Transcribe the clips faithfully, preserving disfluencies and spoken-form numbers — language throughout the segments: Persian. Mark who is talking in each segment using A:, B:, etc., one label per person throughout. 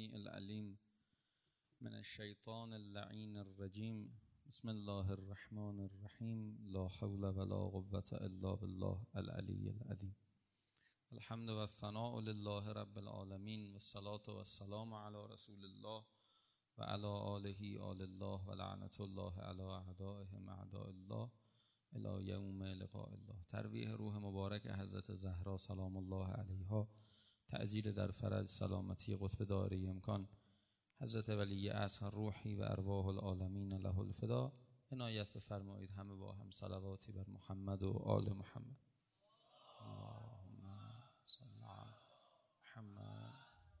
A: السميع العليم من الشيطان اللعين الرجيم بسم الله الرحمن الرحيم لا حول ولا قوة إلا بالله العلي العظيم. الحمد والثناء لله رب العالمين والصلاة والسلام على رسول الله وعلى آله آل الله ولعنة الله على أعدائهم أعداء الله الى یوم لقاء الله. ترویح روح مبارک حضرت زهرا سلام الله علیها، تعجیل در فرج، سلامتی قطب داری امکان حضرت ولی عصر روحی و ارواح العالمین له الفدا. عنایت بفرمایید همه با هم صلواتی بر محمد و آل محمد. اللهم صل علی محمد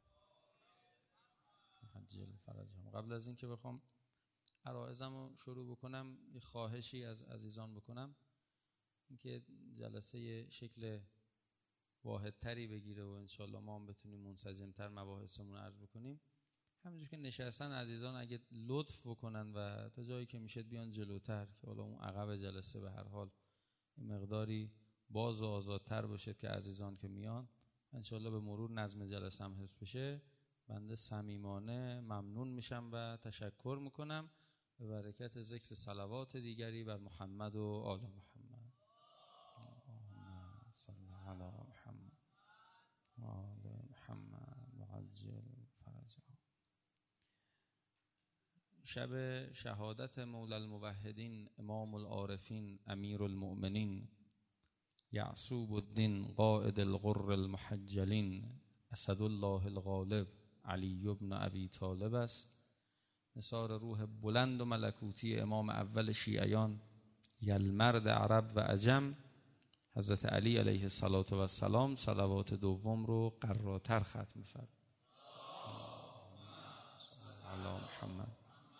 A: عجل فرجهم. قبل از اینکه بخوام عرائزم رو شروع بکنم یه خواهشی از عزیزان بکنم، اینکه جلسه شکل واحدتری بگیره و انشالله ما هم بتونیم منسجمتر مباحثمون عرض بکنیم. همونجور که نشستن عزیزان اگه لطف بکنن و تا جایی که میشه بیان جلوتر که حالا اون عقب جلسه به هر حال این مقداری باز و آزادتر باشه که عزیزان که میان انشالله به مرور نظم جلسه هم حفظ بشه. بنده صمیمانه ممنون میشم و تشکر میکنم به برکت ذکر صلوات دیگری بر محمد و آل محمد. اللهم صل علی محمد و آل محمد و عجل فرجهم. شب شهادت مولا الموحدین امام العارفین امیر المؤمنین یعصوب الدین قائد الغر المحجلین اسد الله الغالب علی ابن ابی طالب است. نثار روح بلند و ملکوتی امام اول شیعیان یلمرد عرب و عجم حضرت علی علیه السلام صلوات دوم رو قراتر ختم می‌فرمایید. علی محمد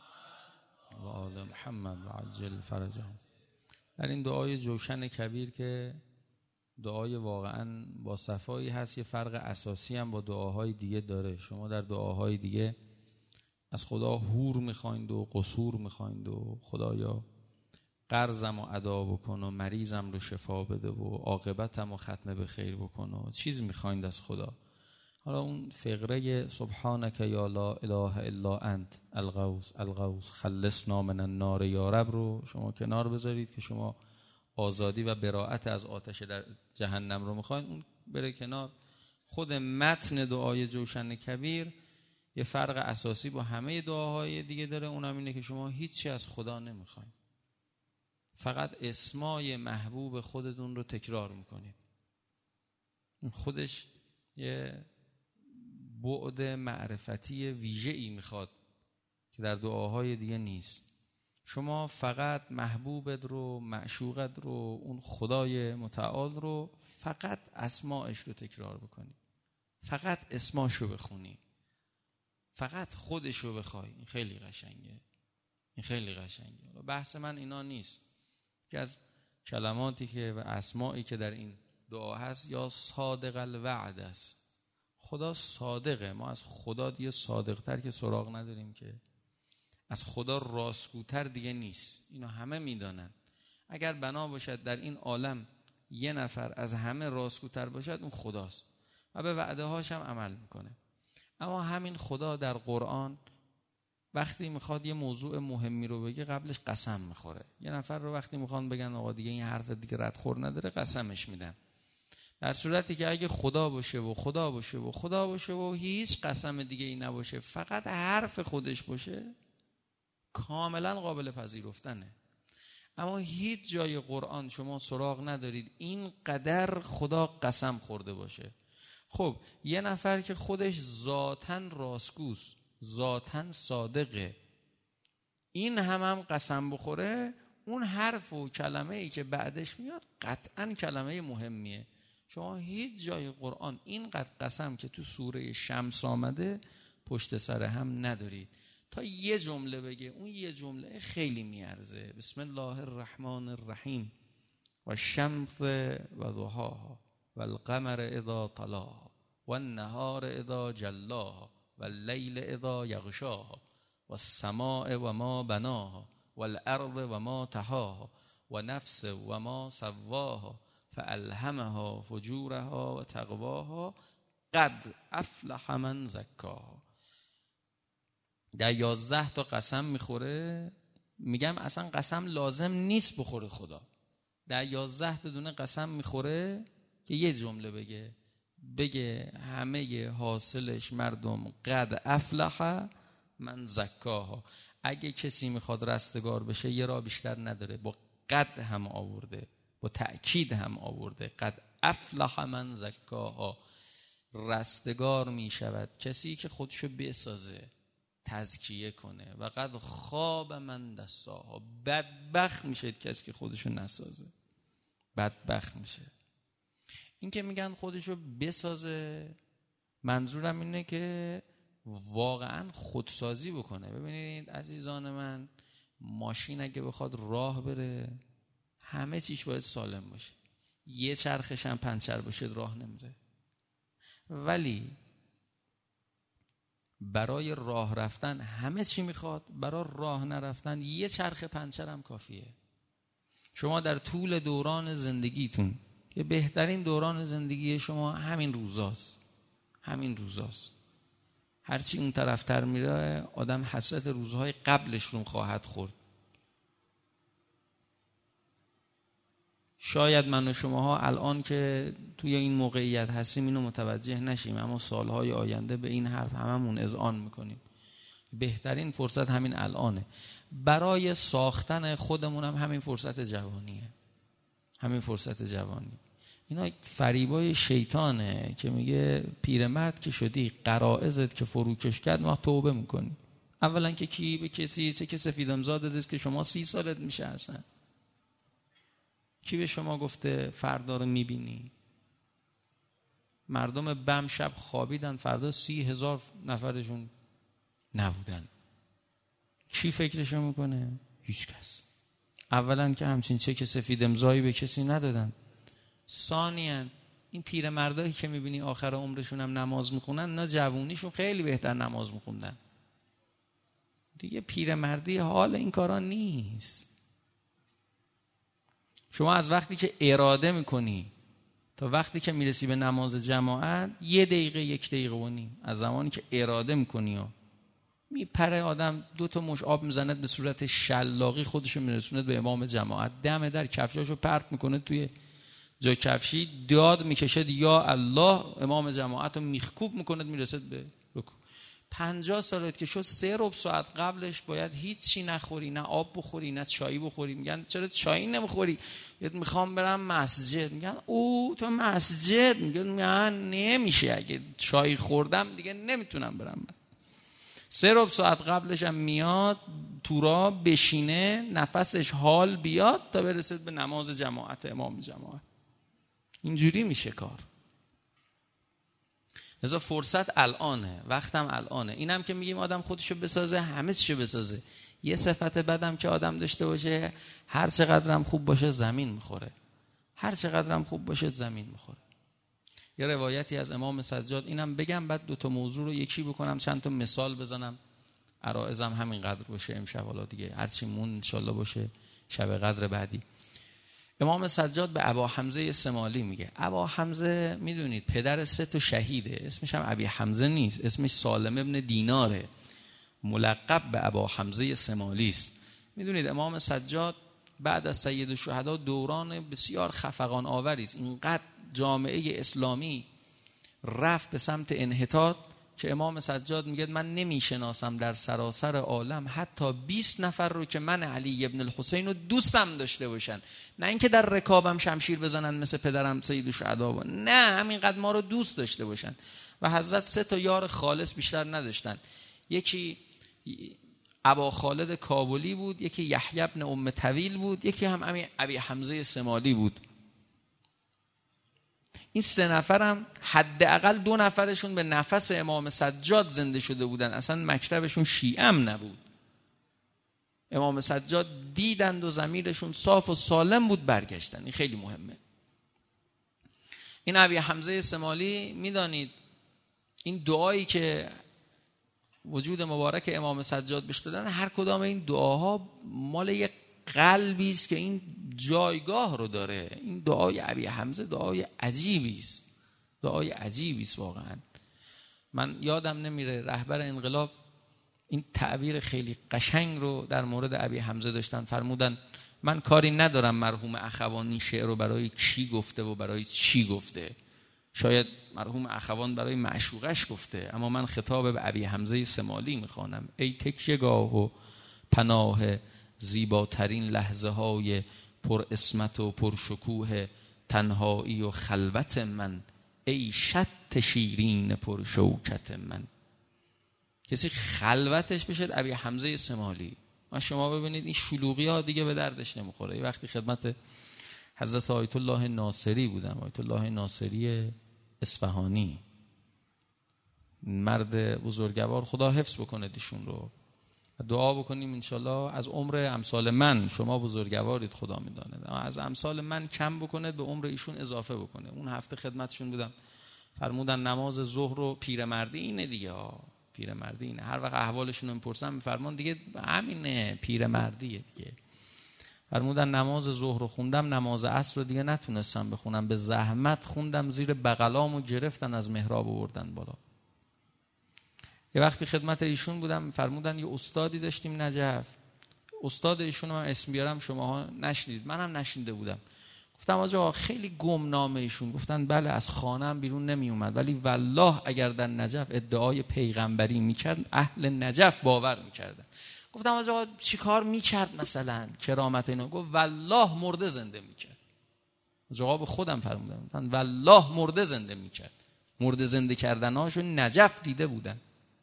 A: و آل محمد و عجل فرجهم. در این دعای جوشن کبیر که دعای واقعا با صفایی هست، یه فرق اساسی هم با دعاهای دیگه داره. شما در دعاهای دیگه از خدا حور میخوایند و قصور میخوایند و خدایا قرضم رو ادا بکن و مریضم رو شفا بده و عاقبتم رو ختم به خیر بکن و چیز میخوایند از خدا. حالا اون فقره سبحانک یا لا اله الا انت الغوث الغوث خلصنا من النار یا رب رو شما کنار بذارید که شما آزادی و براءت از آتش در جهنم رو میخواین، اون بره کنار. خود متن دعای جوشن کبیر یه فرق اساسی با همه دعاهای دیگه داره، اونم اینه که شما هیچی از خدا نمیخواین، فقط اسمای محبوب خودتون رو تکرار میکنید. این خودش یه بعد معرفتی ویژه‌ای میخواد که در دعاهای دیگه نیست. شما فقط محبوبت رو، معشوقت رو، اون خدای متعال رو فقط اسماش رو تکرار بکنی، فقط اسماش رو بخونی، فقط خودش رو بخوای. این خیلی قشنگه، این خیلی قشنگه. بحث من اینا نیست که از کلماتی که و اسمایی که در این دعا هست یا صادق الوعد است. خدا صادقه، ما از خدا دیگه صادقتر که سراغ نداریم، که از خدا راستگوتر دیگه نیست. اینو همه میدانن. اگر بنا باشد در این عالم یه نفر از همه راستگوتر باشد اون خداست و به وعده هاش هم عمل میکنه. اما همین خدا در قرآن وقتی میخواد یه موضوع مهمی رو بگه قبلش قسم میخوره. یه نفر رو وقتی میخوان بگن آقا دیگه این حرف دیگه ردخور نداره قسمش میدن، در صورتی که اگه خدا باشه و خدا باشه و خدا باشه و هیچ قسم دیگه ای نباشه، فقط حرف خودش باشه، کاملا قابل پذیرفتنه. اما هیچ جای قرآن شما سراغ ندارید این قدر خدا قسم خورده باشه. خب یه نفر که خودش ذاتاً راستگوست، ذاتاً صادقه، این هم هم قسم بخوره، اون حرف و کلمه ای که بعدش میاد قطعاً کلمه مهمیه. شما هیچ جای قرآن اینقدر قسم که تو سوره شمس آمده پشت سر هم ندارید. تا یه جمله بگه، اون یه جمله خیلی میارزه. بسم الله الرحمن الرحیم و الشمس و ضحاها و القمر اذا طلاها و النهار اذا جلاها و اللیل اذا یغشاها و السماء و ما بناها و الارض و ما طحاها و نفس و ما سواها فالهمها فجورها و تقواها قد افلح من زکاها. در یازده تا قسم میخوره، میگم اصلا قسم لازم نیست بخوره خدا، در یازده تا دونه قسم میخوره که یه جمله بگه بگه همه حاصلش مردم قد افلح من زکاها. اگه کسی میخواد رستگار بشه یه راه بیشتر نداره، با قد هم آورده، با تأکید هم آورده، قد افلح من زکاها. رستگار میشود کسی که خودشو بسازه، تزکیه کنه، و قد خواب من دساها. بدبخت میشه کسی که خودشو نسازه، بدبخت میشه. این که میگن خودشو بسازه، منظورم اینه که واقعا خودسازی بکنه. ببینید عزیزان من، ماشین اگه بخواد راه بره همه چیش باید سالم باشه، یه چرخش هم پنچر باشه راه نمیره. ولی برای راه رفتن همه چی میخواد، برای راه نرفتن یه چرخ پنچر هم کافیه. شما در طول دوران زندگیتون، که بهترین دوران زندگی شما همین روزاست، همین روزاست. هرچی اون طرفتر میره آدم حسرت روزهای قبلش رو خواهد خورد. شاید من و شماها الان که توی این موقعیت هستیم اینو متوجه نشیم، اما سالهای آینده به این حرف هممون اذعان میکنیم. بهترین فرصت همین الانه. برای ساختن خودمون هم همین فرصت جوانیه، همین فرصت جوانی. اینا فریبای شیطانه که میگه پیرمرد که شدی، غرائزت که فروکش کرد، ما توبه میکنی. اولا که کی به کسی چه که سفیدمزاد دست که شما سی سالت میشه اصلا؟ کی به شما گفته فردا رو میبینی؟ مردم بم شب خوابیدن، فردا سی هزار نفرشون نبودن. کی فکرشو میکنه؟ هیچ کس. اولا که همچین چک سفید امضایی به کسی ندادن. ثانیاً این پیرمردایی که میبینی آخر عمرشون هم نماز میخونن، نه جوونیشون خیلی بهتر نماز میخوندن. دیگه پیرمردی حال این کارا نیست. شما از وقتی که اراده میکنی تا وقتی که میرسی به نماز جماعت یه دقیقه یک دقیقه و نیم، از زمانی که اراده میکنی و میپره آدم دو تا مش آب میزنه به صورت شلاقی خودشو میرسونه به امام جماعت، دم در کفشاشو پرت میکنه توی جا کفشی، داد میکشد یا الله، امام جماعت رو میخکوب میکند میرسد به رکوع. پنجاه سالت که شد سه ربع ساعت قبلش باید هیچی نخوری، نه آب بخوری نه چایی بخوری. میگن چرا چایی نمیخوری؟ میخوام برم مسجد. میگن او تو مسجد؟ میگن من نمیشه، اگه چای خوردم دیگه نمیتونم برم. سه ربع ساعت قبلش هم میاد تو را بشینه، نفسش حال بیاد تا برسد به نماز جماعت، امام جماعت. اینجوری میشه کار. لذا فرصت الانه، وقتم الانه. اینم که میگیم آدم خودشو بسازه، همه چیشو بسازه. یه صفت بدم که آدم داشته باشه، هر چقدرم خوب باشه زمین میخوره، هر چقدرم خوب باشه زمین میخوره. یه روایتی از امام سجاد، اینم بگم بعد دو تا موضوع رو یکی بکنم، چند تا مثال بزنم. عرائزم همین قدر باشه امشب، حالا دیگه هرچی مون انشالله باشه شب قدر بعدی. امام سجاد به ابا حمزه سمالی میگه. ابا حمزه میدونید پدر سه تا شهیده، اسمش هم ابی حمزه نیست، اسمش سالم ابن دیناره، ملقب به ابا حمزه سمالی است. میدونید امام سجاد بعد از سید الشهدا دوران بسیار خفقان آوری است. اینقدر جامعه اسلامی رفت به سمت انحطاط که امام سجاد میگه من نمیشناسم در سراسر عالم حتی بیست نفر رو که من علی ابن الحسین رو دوستم داشته باشن، نه اینکه در رکابم شمشیر بزنن مثل پدرم سید الشهدا، نه همینقدر ما رو دوست داشته باشن. و حضرت سه تا یار خالص بیشتر نداشتن. یکی ابا خالد کابلی بود، یکی یحیی ابن ام طویل بود، یکی هم امی ابی حمزه سمالی بود. این سه نفرم حداقل دو نفرشون به نفس امام سجاد زنده شده بودن، اصلا مکتبشون شیعه هم نبود. امام سجاد دیدند و ضمیرشون صاف و سالم بود، برگشتن. این خیلی مهمه. این ابی حمزه سمالی میدانید این دعایی که وجود مبارک امام سجاد بهش دادن، هر کدام این دعاها مال یک قلبی است که این جایگاه رو داره. این دعای ابی حمزه دعای عجیبی است، دعای عجیبی است واقعا. من یادم نمیره رهبر انقلاب این تعبیر خیلی قشنگ رو در مورد ابی حمزه داشتن. فرمودن من کاری ندارم مرحوم اخوان این شعر رو برای کی گفته و برای چی گفته. شاید مرحوم اخوان برای معشوقش گفته، اما من خطاب به ابی حمزه سمالی میخوانم. ای تکیه‌گاه و پناه زیباترین لحظه های پر اسمت و پر شکوه تنهایی و خلوت من، ای شط شیرین پر شوکت من. کسی خلوتش بشه ابی حمزه سمالی. ما شما ببینید این شلوغی ها دیگه به دردش نمیخوره. یه وقتی خدمت حضرت آیت الله ناصری بودم، آیت الله ناصری اصفهانی، مرد بزرگوار، خدا حفظ بکنه ایشون رو، دعا بکنیم انشالله از عمر امثال من، شما بزرگوارید خدا میداند، اما از امثال من کم بکنه، به عمر ایشون اضافه بکنه. اون هفته خدمتشون بودم، فرمودن نماز ظهر رو پیرمردی اینه دیگه، پیرمردی اینه. هر وقت احوالشون رو میپرسم میفرمان دیگه همینه، پیرمردیه دیگه. فرمودن نماز ظهر رو خوندم، نماز عصر رو دیگه نتونستم بخونم، به زحمت خوندم، زیر بغلامو گرفتن از محراب آوردن بالا. یه وقتی خدمت ایشون بودم، فرمودن یه استادی داشتیم نجف، استاد ایشون رو من اسم بیارم شماها نشنید، منم نشنیده بودم. گفتم آجا خیلی گمنامه ایشون. گفتن بله از خانه‌ام بیرون نمی اومد، ولی والله اگر در نجف ادعای پیغمبری میکرد اهل نجف باور میکردن. گفتم آجا چی کار میکرد مثلا کرامت اینو؟ گفت والله مرده زنده میکرد. جواب خودم فرمودم، گفتن والله مرده زنده میکرد. مرده زنده کردناشو نجف دیده بودن.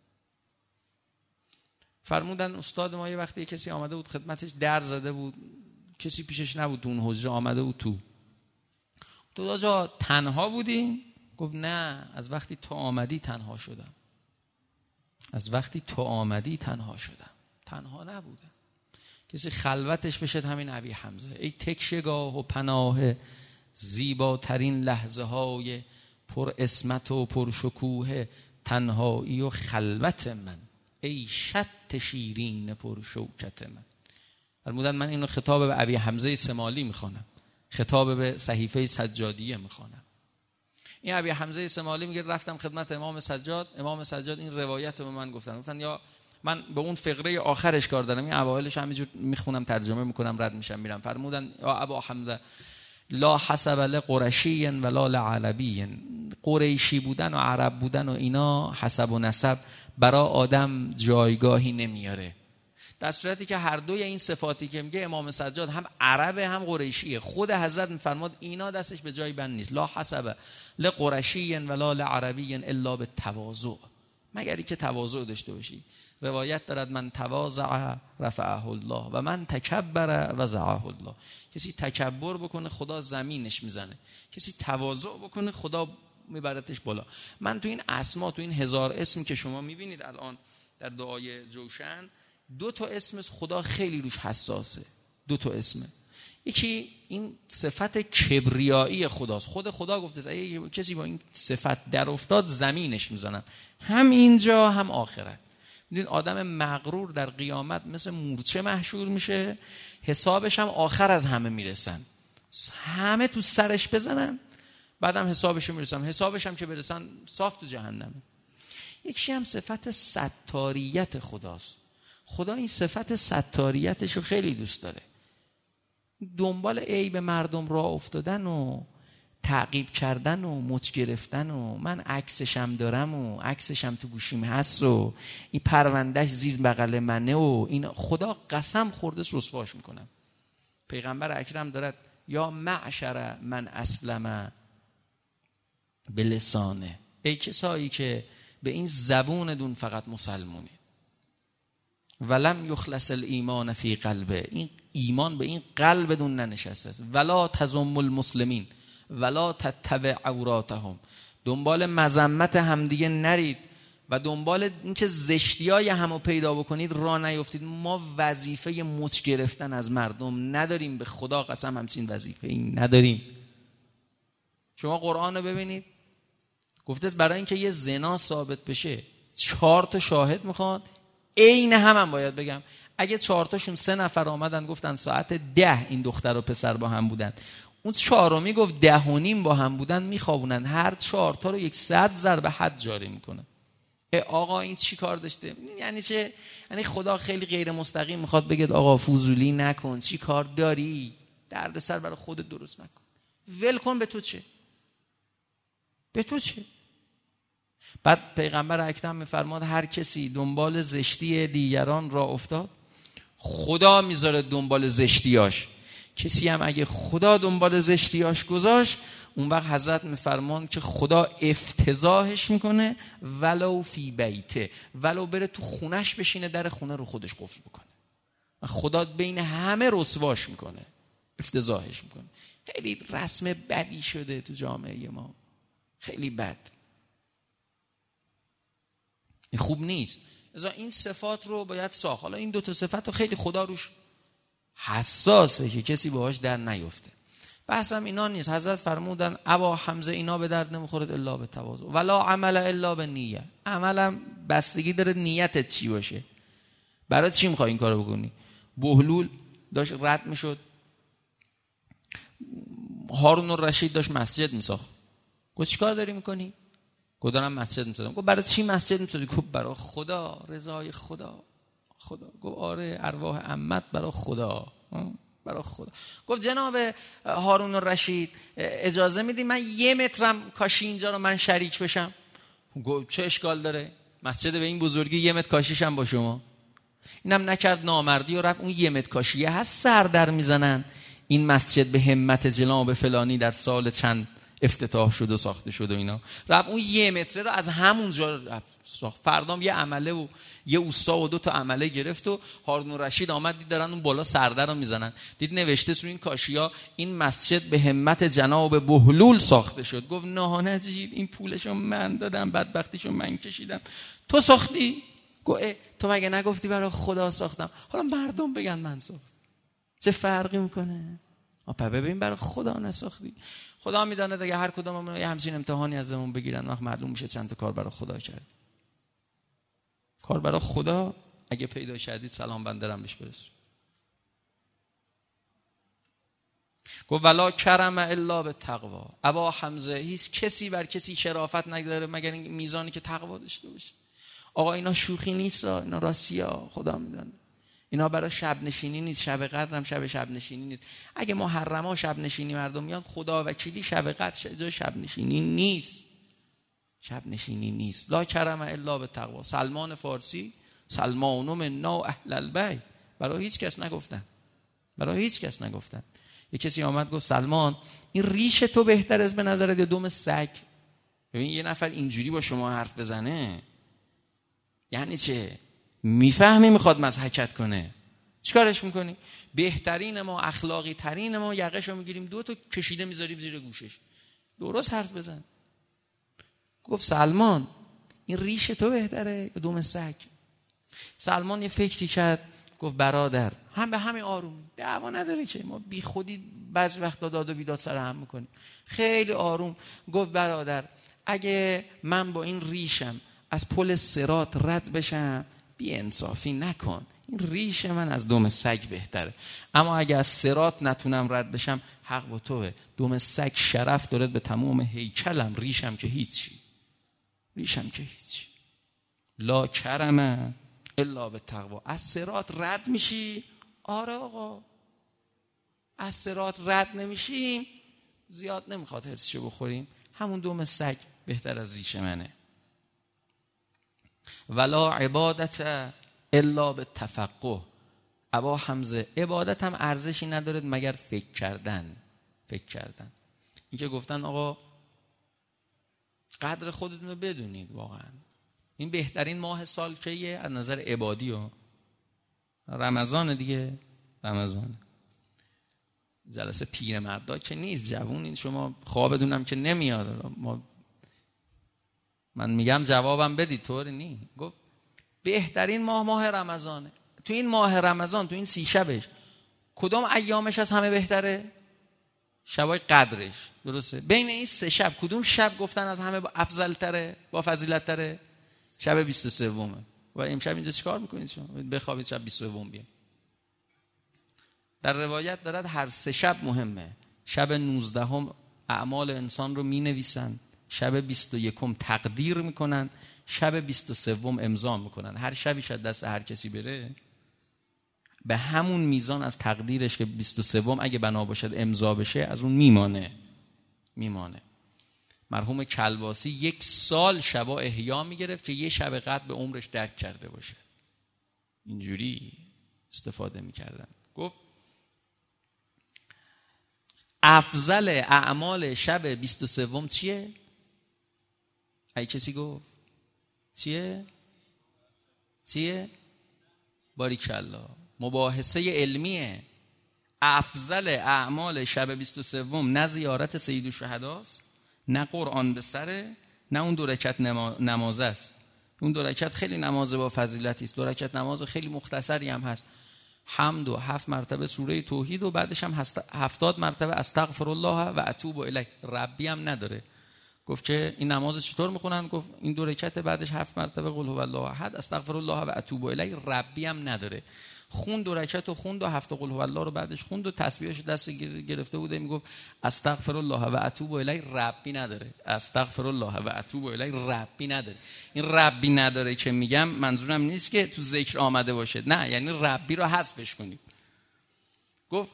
A: فرمودن استاد ما یه وقتی کسی آمده بود خدمتش، در زده بود، کسی پیشش نبود، اون حجره آمده بود تو. تو آجا تنها بودیم؟ گفت نه، از وقتی تو آمدی تنها شدم. از وقتی تو آمدی تنها شدم، تنها نبودم. کسی خلوتش بشه همین ابی حمزه. ای تکیه‌گاه و پناه زیباترین لحظه های پر اسمت و پر شکوه تنهایی و خلوت من، ای شط شیرین پر شوکت من. فرمودن من اینو خطاب به ابی حمزه سمالی میخوانم، خطاب به صحیفه سجادیه میخوانم. این ابی حمزه سمالی میگه رفتم خدمت امام سجاد، امام سجاد این روایت رو به من گفتن. گفتن یا من به اون فقره آخرش کار دارم، این اوایلش همینجور میخونم ترجمه میکنم رد میشم میرم. فرمودن یا ابا حمزه لا حسب لقرشی ولا لعربی، قریشی بودن و عرب بودن و اینا حسب و نسب برای آدم جایگاهی نمیاره، در صورتی که هر دوی این صفاتی که میگه امام سجاد هم عربه هم قریشیه. خود حضرت میفرماد اینا دستش به جای بند نیست. لا حسب لقرشی ولا لعربی الا بالتواضع، مگری که تواضع داشته باشی. روایت دارد من تواضع رفعه الله و من تکبر وضعه الله. کسی تکبر بکنه خدا زمینش میزنه، کسی تواضع بکنه خدا میبرتش بالا. من تو این اسما، تو این هزار اسم که شما میبینید الان در دعای جوشن، دو تا اسم خدا خیلی روش حساسه. دو تا اسمه، یکی این صفت کبریایی خداست. خود خدا گفته اگه کسی با این صفت در افتاد زمینش میزنم، هم اینجا هم آخرت. میدونید آدم مغرور در قیامت مثل مورچه محشور میشه، حسابش هم آخر از همه میرسن، همه تو سرش بزنن بعدم حسابش میرسن، حسابش هم که برسن صاف تو جهنمه. یکی هم صفت ستاریت خداست. خدا این صفت ستاریتش رو خیلی دوست داره. دنبال عیب مردم راه افتادن و تعقیب کردن و مچ گرفتن و من عکسشم دارم و عکسشم تو گوشیم هست و این پروندهش زیر بغل منه و این، خدا قسم خورده رسواش میکنم. پیغمبر اکرم دارد یا معشر من اسلم به لسانه، ای کسایی که به این زبون دون فقط مسلمونی، ولم یخلص الایمان فی قلبه، این ایمان به این قلب دون ننشسته است. ولا تذم المسلمین ولا تتبع عوراتهم، دنبال مذمت همدیگه نرید و دنبال اینکه زشتیای همو پیدا بکنید راه نیفتید. ما وظیفه مچ گرفتن از مردم نداریم، به خدا قسم همچین وظیفه ای نداریم. شما قرآن رو ببینید، گفته برای اینکه یه زنا ثابت بشه چهار تا شاهد میخواد، عین هم هم باید بگم اگه چهار تاشون سه نفر آمدن گفتن ساعت ده این دختر و پسر با هم بودن، اون چهارمی گفت ده و نیم با هم بودن، میخوابونن، هر چهار تا رو یک صد ضرب حد جاری میکنن. آقا این چی کار داشته؟ یعنی چه؟ یعنی خدا خیلی غیر مستقیم میخواد بگه آقا فضولی نکن، چی کار داری؟ دردسر برای خودت درست نکن، ول کن، به تو چه؟ به تو چه؟ بعد پیغمبر اکرم میفرماد هر کسی دنبال زشتی دیگران را افتاد، خدا میذاره دنبال زشتیاش. کسی هم اگه خدا دنبال زشتیاش گذاشت، اون وقت حضرت میفرمان که خدا افتضاحش میکنه، ولو فی بیته، ولو بره تو خونش بشینه در خونه رو خودش قفل بکنه، خدا بین همه رسواش میکنه، افتضاحش میکنه. خیلی رسم بدی شده تو جامعه ما، خیلی بد، این خوب نیست. ازا این صفات رو باید ساخت. حالا این دو تا صفت رو خیلی خدا روش حساسه که کسی باهاش در نیفته. بحثم اینا نیست. حضرت فرمودن ابا حمزه اینا به درد نمیخوره الا به تواضع، ولا عمل الا به نیت. عملم بستگی داره نیتت چی باشه، برای چی میخوای این کارو بکنی. بهلول داشت رد میشد، هارون الرشید داشت مسجد میساخت. گفت چیکار داری میکنی؟ گفت دارم مسجد میسازم. گفت برای چی مسجد میسازی؟ گفت برای خدا، رضای خدا. خدا گفت آره، ارواح عمت برای خدا، برای خدا. گفت جناب هارون الرشید اجازه میدی من یه مترم کاشی اینجا رو من شریک بشم؟ گفت چه اشکال داره، مسجد به این بزرگی یه متر کاشیش هم با شما. اینم نکرد نامردی و رفت اون یه متر کاشیه هست سر در میزنن این مسجد به همت جناب فلانی در سال چند افتتاح شد و ساخته شد و اینا. رفت اون یه متره رو از همونجا رفت ساخت. فردام یه عمله و یه اوستا و دو تا عمله گرفت و هارون الرشید آمد دید دارن اون بالا سردر رو میزنن، دید نوشته رو این کاشیا این مسجد به همت جناب بهلول ساخته شد. گفت نه نجیب، این پولشو من دادم، بدبختیشو من کشیدم، تو ساختی؟ گفت تو مگه نگفتی برای خدا ساختم؟ حالا مردم بگن من ساختم، چه فرقی میکنه؟ آپا ببین برای خدا نساختی. خدا میدانه دیگه هر کدوممون یه همچین امتحانی ازمون بگیرن، وقت معلوم میشه چند تا کار برای خدا کرد. کار برای خدا اگه پیدا کردید سلام بندرم بهش برسون. گفت ولا کرم الا به تقوا. ابا حمزه هیچ کسی بر کسی شرافت نداره مگر این میزانی که تقوا داشته باشه. آقا اینا شوخی نیست، اینا راستیا، خدا میدانه. اینا برای شب نشینی نیست، شب قدر هم شب شب نشینی نیست. اگه محرما شب نشینی مردم میان، خدا وکیلی شب قدر جای شب نشینی نیست، شب نشینی نیست. لا کرم الا به تقوا. سلمان فارسی سلمان منا اهل البیت، برای هیچ کس نگفتن، برای هیچ کس نگفتن. یه کسی آمد گفت سلمان این ریش تو بهتر از به نظرت یا دم سگ؟ ببین یه نفر اینجوری با شما حرف بزنه یعنی چه؟ میفهمی میخواد مضحکت کنه، چیکارش میکنی؟ بهترین ما، اخلاقی ترین ما یقهشو میگیریم دو تا کشیده میذاریم زیر گوشش، درست حرف بزن. گفت سلمان این ریش تو بهتره یا دم سگ؟ سلمان یه فکری کرد، گفت برادر هم به همین آروم، دعوا نداره که ما بی خودی بعضی وقتا داد و بیداد سر هم میکنیم، خیلی آروم. گفت برادر اگه من با این ریشم از پل صراط رد بشم بی انصافی نکن، این ریش من از دم سگ بهتره. اما اگه از صراط نتونم رد بشم حق با توه، دم سگ شرف داره به تمام هیکلم، ریشم که هیچی، ریشم که هیچی. لا کرم الا به تقوا. از صراط رد میشی؟ آره آقا، از صراط رد نمیشیم زیاد نمیخواد هرسشو بخوریم، همون دم سگ بهتر از ریش منه. ولا عبادت الا به تفقه. ابا حمزه عبادت هم ارزشی ندارد مگر فکر کردن. فکر کردن این که گفتن آقا قدر خودتون رو بدونید، واقعا این بهترین ماه سال کیه از نظر عبادی؟ و رمضان دیگه، رمضان. جلسه پیرمردا که نیست، جوون این شما خوابتونم که نمیاد. ما من میگم جوابم بدید، طوری نی. گفت بهترین ماه ماه رمضانه. تو این ماه رمضان، تو این سی شبش کدوم ایامش از همه بهتره؟ شبای قدرش، درسته؟ بین این سه شب کدوم شب گفتن از همه افضل تره، با فضیلت تره؟ شب بیست و سومه. و امشب اینجا چیکار میکنید شما؟ بخوابید شب بیست و سوم بیاد. در روایت دارد هر سه شب مهمه. شب نوزدهم اعمال انسان رو می نویسن، شب بیست و یکم تقدیر میکنن، شب بیست و سوم امضا میکنن. هر شبی شد دست هر کسی بره، به همون میزان از تقدیرش که بیست و سوم اگه بنا باشد امضا بشه از اون میمانه میمانه. مرحوم کلباسی یک سال شبا احیا میگرفت که یه شب قدر به عمرش درک کرده باشه. اینجوری استفاده میکردن. گفت افضل اعمال شب بیست و سوم چیه؟ ای کسی گفت چیه؟ چیه؟ باریکالله، مباحثه علمیه. افضل اعمال شب بیست و سوم نه زیارت سید الشهداست، نه قرآن به سره، نه اون دو رکعت نماز است. اون دو رکعت خیلی نماز با فضیلتی است، دو رکعت نماز خیلی مختصری هم هست. حمد و هفت مرتبه سوره توحید و بعدش هم هفتاد مرتبه استغفر الله و اتوب الیه. ربی هم نداره. گفت که این نماز چطور میخونن؟ گفت این دو رکعت بعدش هفت مرتبه قل هو الله احد استغفر الله و اتوب الیه. ربی هم نداره. خوند دو رکعت و خوند و هفت قل هو الله رو بعدش خوند و تسبیحش دست گرفته بوده میگفت استغفر الله و اتوب الیه. ربی نداره. استغفر الله و اتوب الیه ربی نداره. این ربی نداره که میگم منظورم نیست که تو ذکر آمده باشه، نه، یعنی ربی رو حذفش کنید. گفت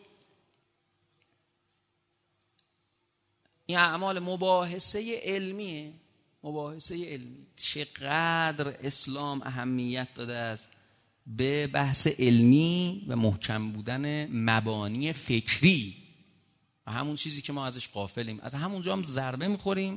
A: این اعمال مباحثه علمیه، مباحثه علمی. چقدر اسلام اهمیت داده است به بحث علمی و محکم بودن مبانی فکری و همون چیزی که ما ازش غافلیم. از همونجا هم ضربه میخوریم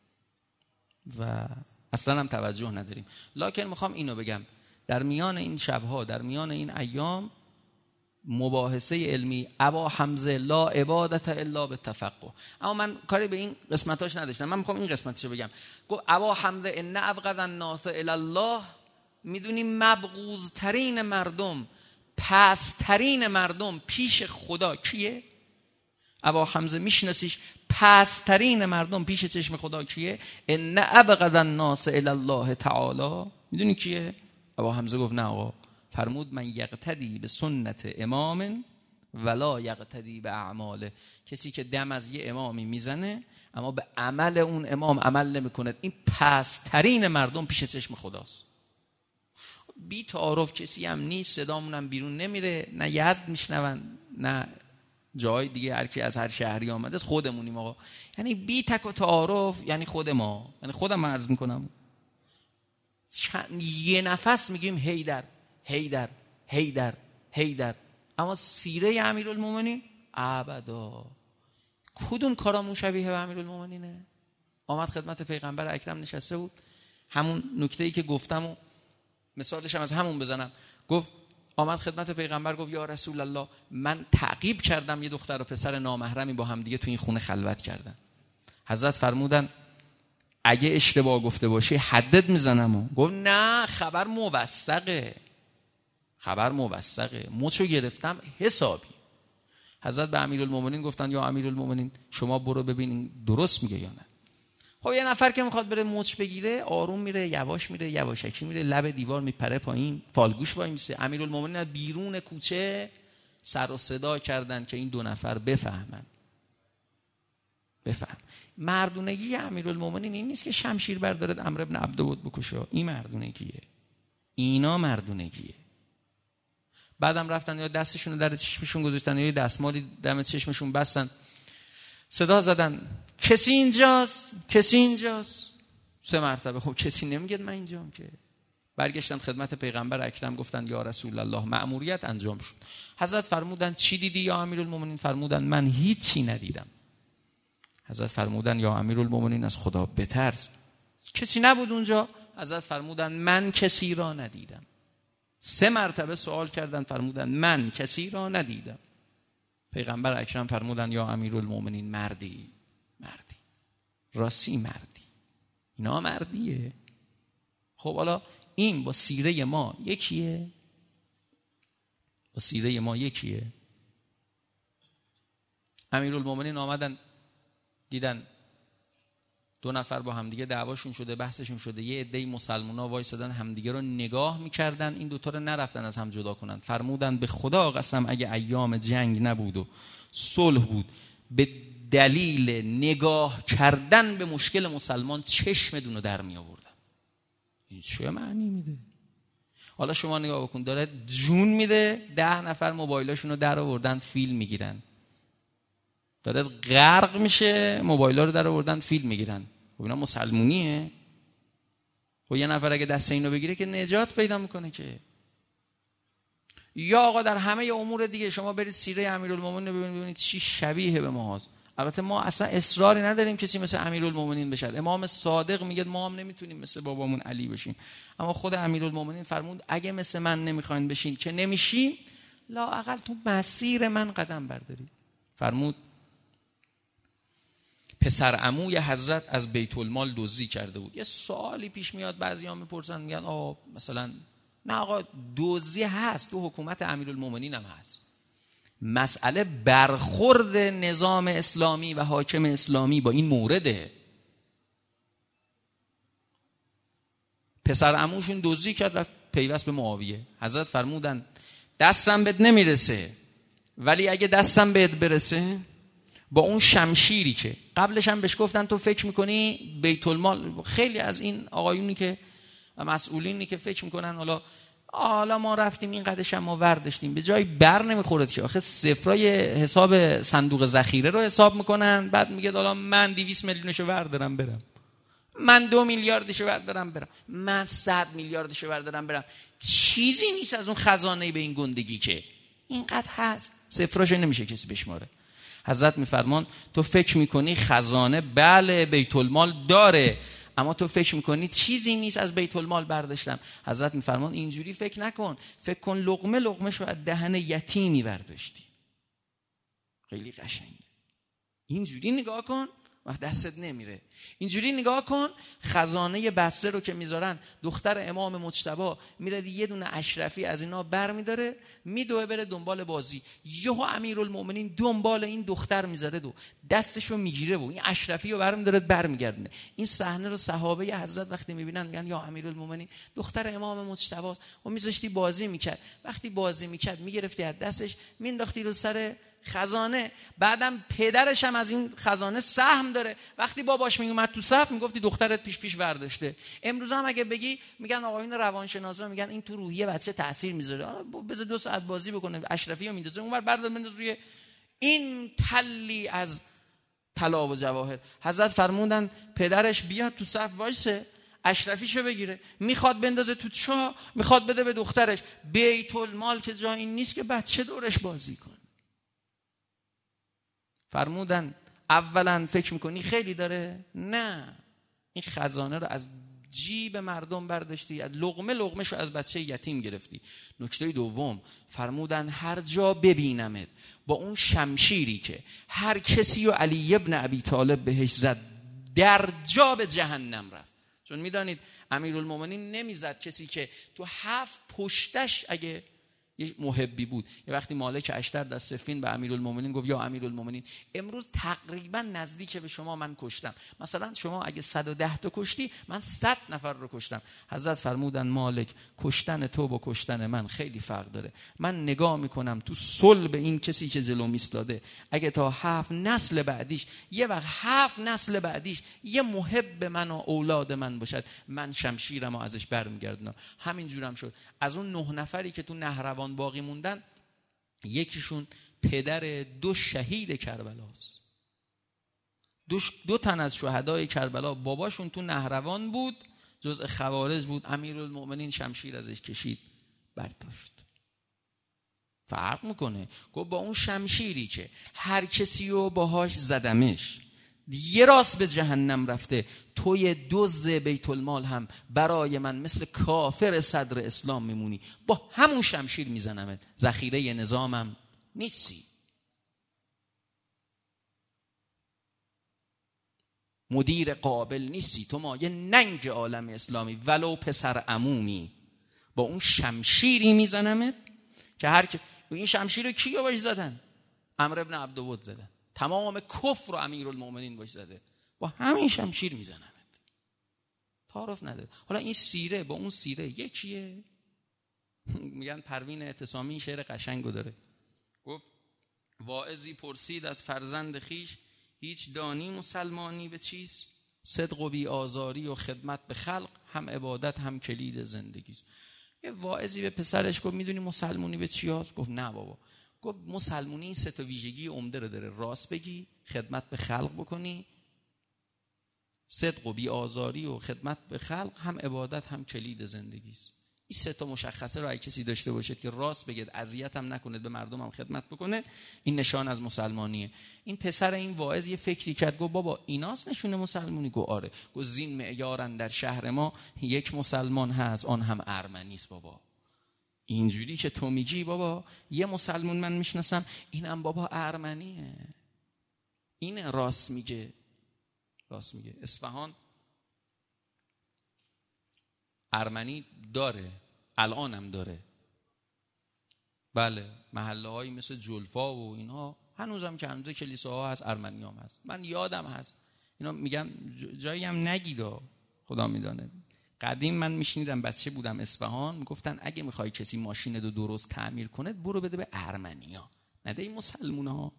A: و اصلا هم توجه نداریم. لکن میخوام اینو بگم، در میان این شبها، در میان این ایام، مباحثه علمی ابا حمزه لا عبادت الا بالتفقه. اما من کاری به این قسمتاش نداشتم، من میخوام این قسمتشو بگم. گفت ابا حمزه ان ابغض الناس الی الله، میدونیم مبغوض ترین مردم، پست ترین مردم پیش خدا کیه؟ ابا حمزه میشناسیش؟ پست ترین مردم پیش چشم خدا کیه؟ ان ابغض الناس الی الله تعالی. میدونی کیه؟ ابا حمزه گفت نه آقا. فرمود من یقتدی به سنت امام ولا یقتدی به اعماله. کسی که دم از یه امامی میزنه اما به عمل اون امام عمل نمیکنه، این پست ترین مردم پیش چشم خداست. بی تعارف کسی هم نیست، صدامونم بیرون نمیره، نه یزد میشنون نه جای دیگه، هر کی از هر شهری آمده است، خودمونیم آقا. یعنی بی تک و تعارف، یعنی خود ما، یعنی خودم عرض میکنم چند یه نفس میگیم هیدر هیدر هیدر هیدر، اما سیره امیرالمومنین ابدا. کدوم کارامون شبیه به امیرالمومنینه؟ آمد خدمت پیغمبر اکرم نشسته بود، همون نکته‌ای که گفتم و مثالش هم از همون بزنم. گفت آمد خدمت پیغمبر گفت یا رسول الله من تعقیب کردم یه دختر و پسر نامحرمی با هم دیگه تو این خونه خلوت کردن. حضرت فرمودن اگه اشتباه گفته باشی حدت میزنم. و گفت نه خبر موثقه، خبر موثقه، مچو گرفتم حسابی. حضرت به امیرالمومنین گفتن یا امیرالمومنین شما برو ببین درست میگه یا نه. خب یه نفر که میخواد بره مچ بگیره آروم میره، یواش میره، یواشکی میره، لب دیوار میپره پایین، فالگوش وای میسه. امیرالمومنین بیرون کوچه سر و صدا کردن که این دو نفر بفهمن. بفهم مردونگی امیرالمومنین این نیست که شمشیر بردارد عمرو بن عبدود بکشه. این مردونگیه، اینا مردونگیه. بعدم رفتن یا دستشون رو در چشمشون گذاشتن یا دستمالی دم چشمشون بستن، صدا زدن کسی اینجاست، کسی اینجاست، سه مرتبه. خب کسی نمیگه من اینجام که. برگشتن خدمت پیغمبر اکرم گفتن یا رسول الله مأموریت انجام شد. حضرت فرمودن چی دیدی یا امیرالمومنین؟ فرمودن من هیچی ندیدم. حضرت فرمودن یا امیرالمومنین از خدا بترس، کسی نبود اونجا؟ حضرت فرمودن من کسی را ندیدم. سه مرتبه سوال کردن، فرمودن من کسی را ندیدم. پیغمبر اکرم فرمودن یا امیرالمومنین مردی، مردی، راستی مردی، اینا مردیه. خب حالا این با سیره ما یکیه؟ با سیره ما یکیه؟ امیرالمومنین آمدن دیدن دو نفر با همدیگه دعواشون شده، بحثشون شده، یه عده مسلمونا وایسادن همدیگه رو نگاه میکردن، این دوتا رو نرفتن از هم جدا کنن. فرمودن به خدا قسم اگه ایام جنگ نبود و صلح بود به دلیل نگاه کردن به مشکل مسلمان چشم دونو در می آوردن. این چه معنی میده؟ حالا شما نگاه بکن، داره جون میده، ده نفر موبایلاشونو در آوردن فیلم میگیرن. داره غرق میشه، موبایلا رو در آوردن فیلم میگیرن. خب اینا مسلمونیه؟ خب یه نفر اگه دست اینو بگیره که نجات پیدا میکنه که. یا آقا در همه امور دیگه شما برید سیره امیرالمومنین رو ببینید چی شبیه به ماست. البته ما اصلا اصراری نداریم کسی مثل امیرالمومنین بشه. امام صادق میگه ما هم نمیتونیم مثل بابامون علی بشیم، اما خود امیرالمومنین فرمود اگه مثل من نمیخواین بشین که نمیشیم، لااقل تو مسیر من قدم بردارید. فرمود پسر عموی حضرت از بیت المال دزدی کرده بود. یه سوالی پیش میاد، بعضیا میپرسن میگن آ مثلا نه آقا دزدی هست، تو حکومت امیرالمومنین هم هست. مسئله برخورد نظام اسلامی و حاکم اسلامی با این مورده. پسر عموشون دزدی کرد رفت پیوست به معاویه. حضرت فرمودن دستم بهت نمیرسه، ولی اگه دستم بهت برسه با اون شمشیری که قبلش هم بهش گفتن تو فکر میکنی بیت المال، خیلی از این آقایونی که و مسئولینی که فکر میکنن حالا حالا ما رفتیم این قدش هم ما ورداشتیم، به جای بر نمیخورد که آخه صفرای حساب صندوق ذخیره رو حساب میکنن، بعد میگه حالا من دویست میلیونشو وردارم برم، من دو میلیاردشو وردارم برم، من صد میلیاردشو وردارم برم. چیزی نیست از اون خزانه به این گندگی که اینقدر هست، صفراشو نمیشه کسی بشماره. حضرت میفرمان تو فکر میکنی خزانه بله بیت المال داره، اما تو فکر میکنی چیزی نیست از بیت المال برداشتم. حضرت میفرمان اینجوری فکر نکن، فکر کن لقمه لقمه شو از دهن یتیمی برداشتی. خیلی قشنگه. اینجوری نگاه کن و دستت نمیره. اینجوری نگاه کن خزانه بسته رو که میذارن، دختر امام مجتبی میره یه دونه اشرفی از اینا بر میداره میدوه بره دنبال بازی، یهو امیرالمومنین دنبال این دختر میذاره دو دستشو میگیره و این اشرفی رو برمیداره برمیگردونه. این صحنه رو صحابه حضرت وقتی میبینن میگن یا امیرالمومنین دختر امام مجتبی است و میذاشتی بازی میکرد، وقتی بازی میکرد میگرفتی از دستش مینداختی رو سر خزانه، بعدم پدرش هم از این خزانه سهم داره، وقتی باباش میومد تو صف میگفتی دخترت پیش پیش برداشته. امروز هم اگه بگی میگن آقایون روانشناسا میگن این تو روحیه بچه تاثیر میذاره، بذار دو ساعت بازی بکنه، اشرفی رو میندازه اونور بردار بنداز روی این تلی از طلا و جواهر. حضرت فرمودن پدرش بیاد تو صف وایسه، اشرفیشو بگیره، میخواد بندازه تو چاه، میخواد بده به دخترش. بیت المال که جایی نیست که بچه دورش بازی کنه. فرمودن اولا فکر میکنی خیلی داره؟ نه، این خزانه رو از جیب مردم برداشتی، از لقمه لقمهشو از بچه یتیم گرفتی. نکته دوم فرمودن هر جا ببینمت با اون شمشیری که هر کسی و علی ابن ابی طالب بهش زد در جا به جهنم رفت. چون میدانید امیرالمومنین نمیزد کسی که تو هفت پشتش اگه یه محبی بود. یه وقتی مالک اشتر در صفین به امیرالمومنین گفت یا امیرالمومنین امروز تقریبا نزدیک به شما من کشتم، مثلا شما اگه صد و ده تا کشتی من صد نفر رو کشتم. حضرت فرمودن مالک کشتن تو با کشتن من خیلی فرق داره. من نگاه میکنم تو صلب این کسی که جلوم ایستاده اگه تا هفت نسل بعدیش یه وقت هفت نسل بعدیش یه محب من و اولاد من باشد، من شمشیرم و ازش برمیگردونم. همین جورم شد. از اون نه نفری که تو نهروان باقی موندن یکیشون پدر دو شهید کربلاست. دو, دو تن از شهدای کربلا باباشون تو نهروان بود، جزء خوارج بود. امیرالمومنین شمشیر ازش کشید برداشت. فرق میکنه. گفت با اون شمشیری که هر کسی رو باهاش زدمش یه راست به جهنم رفته، توی دزد بیت المال هم برای من مثل کافر صدر اسلام میمونی، با همون شمشیر میزنمت، ذخیره نظامم نیستی. مدیر قابل نیستی، تو ما یه ننگ عالم اسلامی ولو پسر عمومی، با اون شمشیری میزنمت که هر کی این شمشیر رو کیو باش زدن؟ عمرو ابن عبدود زدن. تمام کفر رو امیرالمومنین باش زده، با همین شمشیر میزنمت. تعارف نداره. حالا این سیره با اون سیره یکیه. میگن پروین اعتصامی شعر قشنگو داره، گفت واعظی پرسید از فرزند خیش هیچ دانی مسلمانی به چیز؟ صدق و بی آزاری و خدمت به خلق هم عبادت هم کلید زندگی. یه واعظی به پسرش گفت میدونی مسلمونی به چی هست؟ گفت نه بابا. گفت مسلمونی این سه تا ویژگی عمده رو داره: راست بگی، خدمت به خلق بکنی، صدق و بی آزاری و خدمت به خلق هم عبادت هم کلید زندگی است. این سه تا مشخصه رو اگه کسی داشته باشه که راست بگید، اذیت هم نکنه، به مردم هم خدمت بکنه، این نشان از مسلمانیه. این پسر این واعظ یه فکری کرد، گفت بابا ایناست نشونه مسلمانی؟ گفت آره. گفت زین معیارن در شهر ما یک مسلمان هست، آن هم ارمنی است. بابا اینجوری که تو میگی بابا یه مسلمان من میشناسم، اینم بابا ارمنیه. این راست میگه، راست میگه. اصفهان ارمنی داره، الان هم داره. بله، محله هایی مثل جلفا و اینها هنوزم که هنوز کلیساها هست، ارمنی هم هست. من یادم هست، اینا میگم جایی هم نگیدا، خدا میدانه. قدیم من میشنیدم، بچه بودم اصفهان، میگفتن اگه میخوای کسی ماشین رو درست تعمیر کنه برو بده به ارمنیا، نده این مسلمون ها.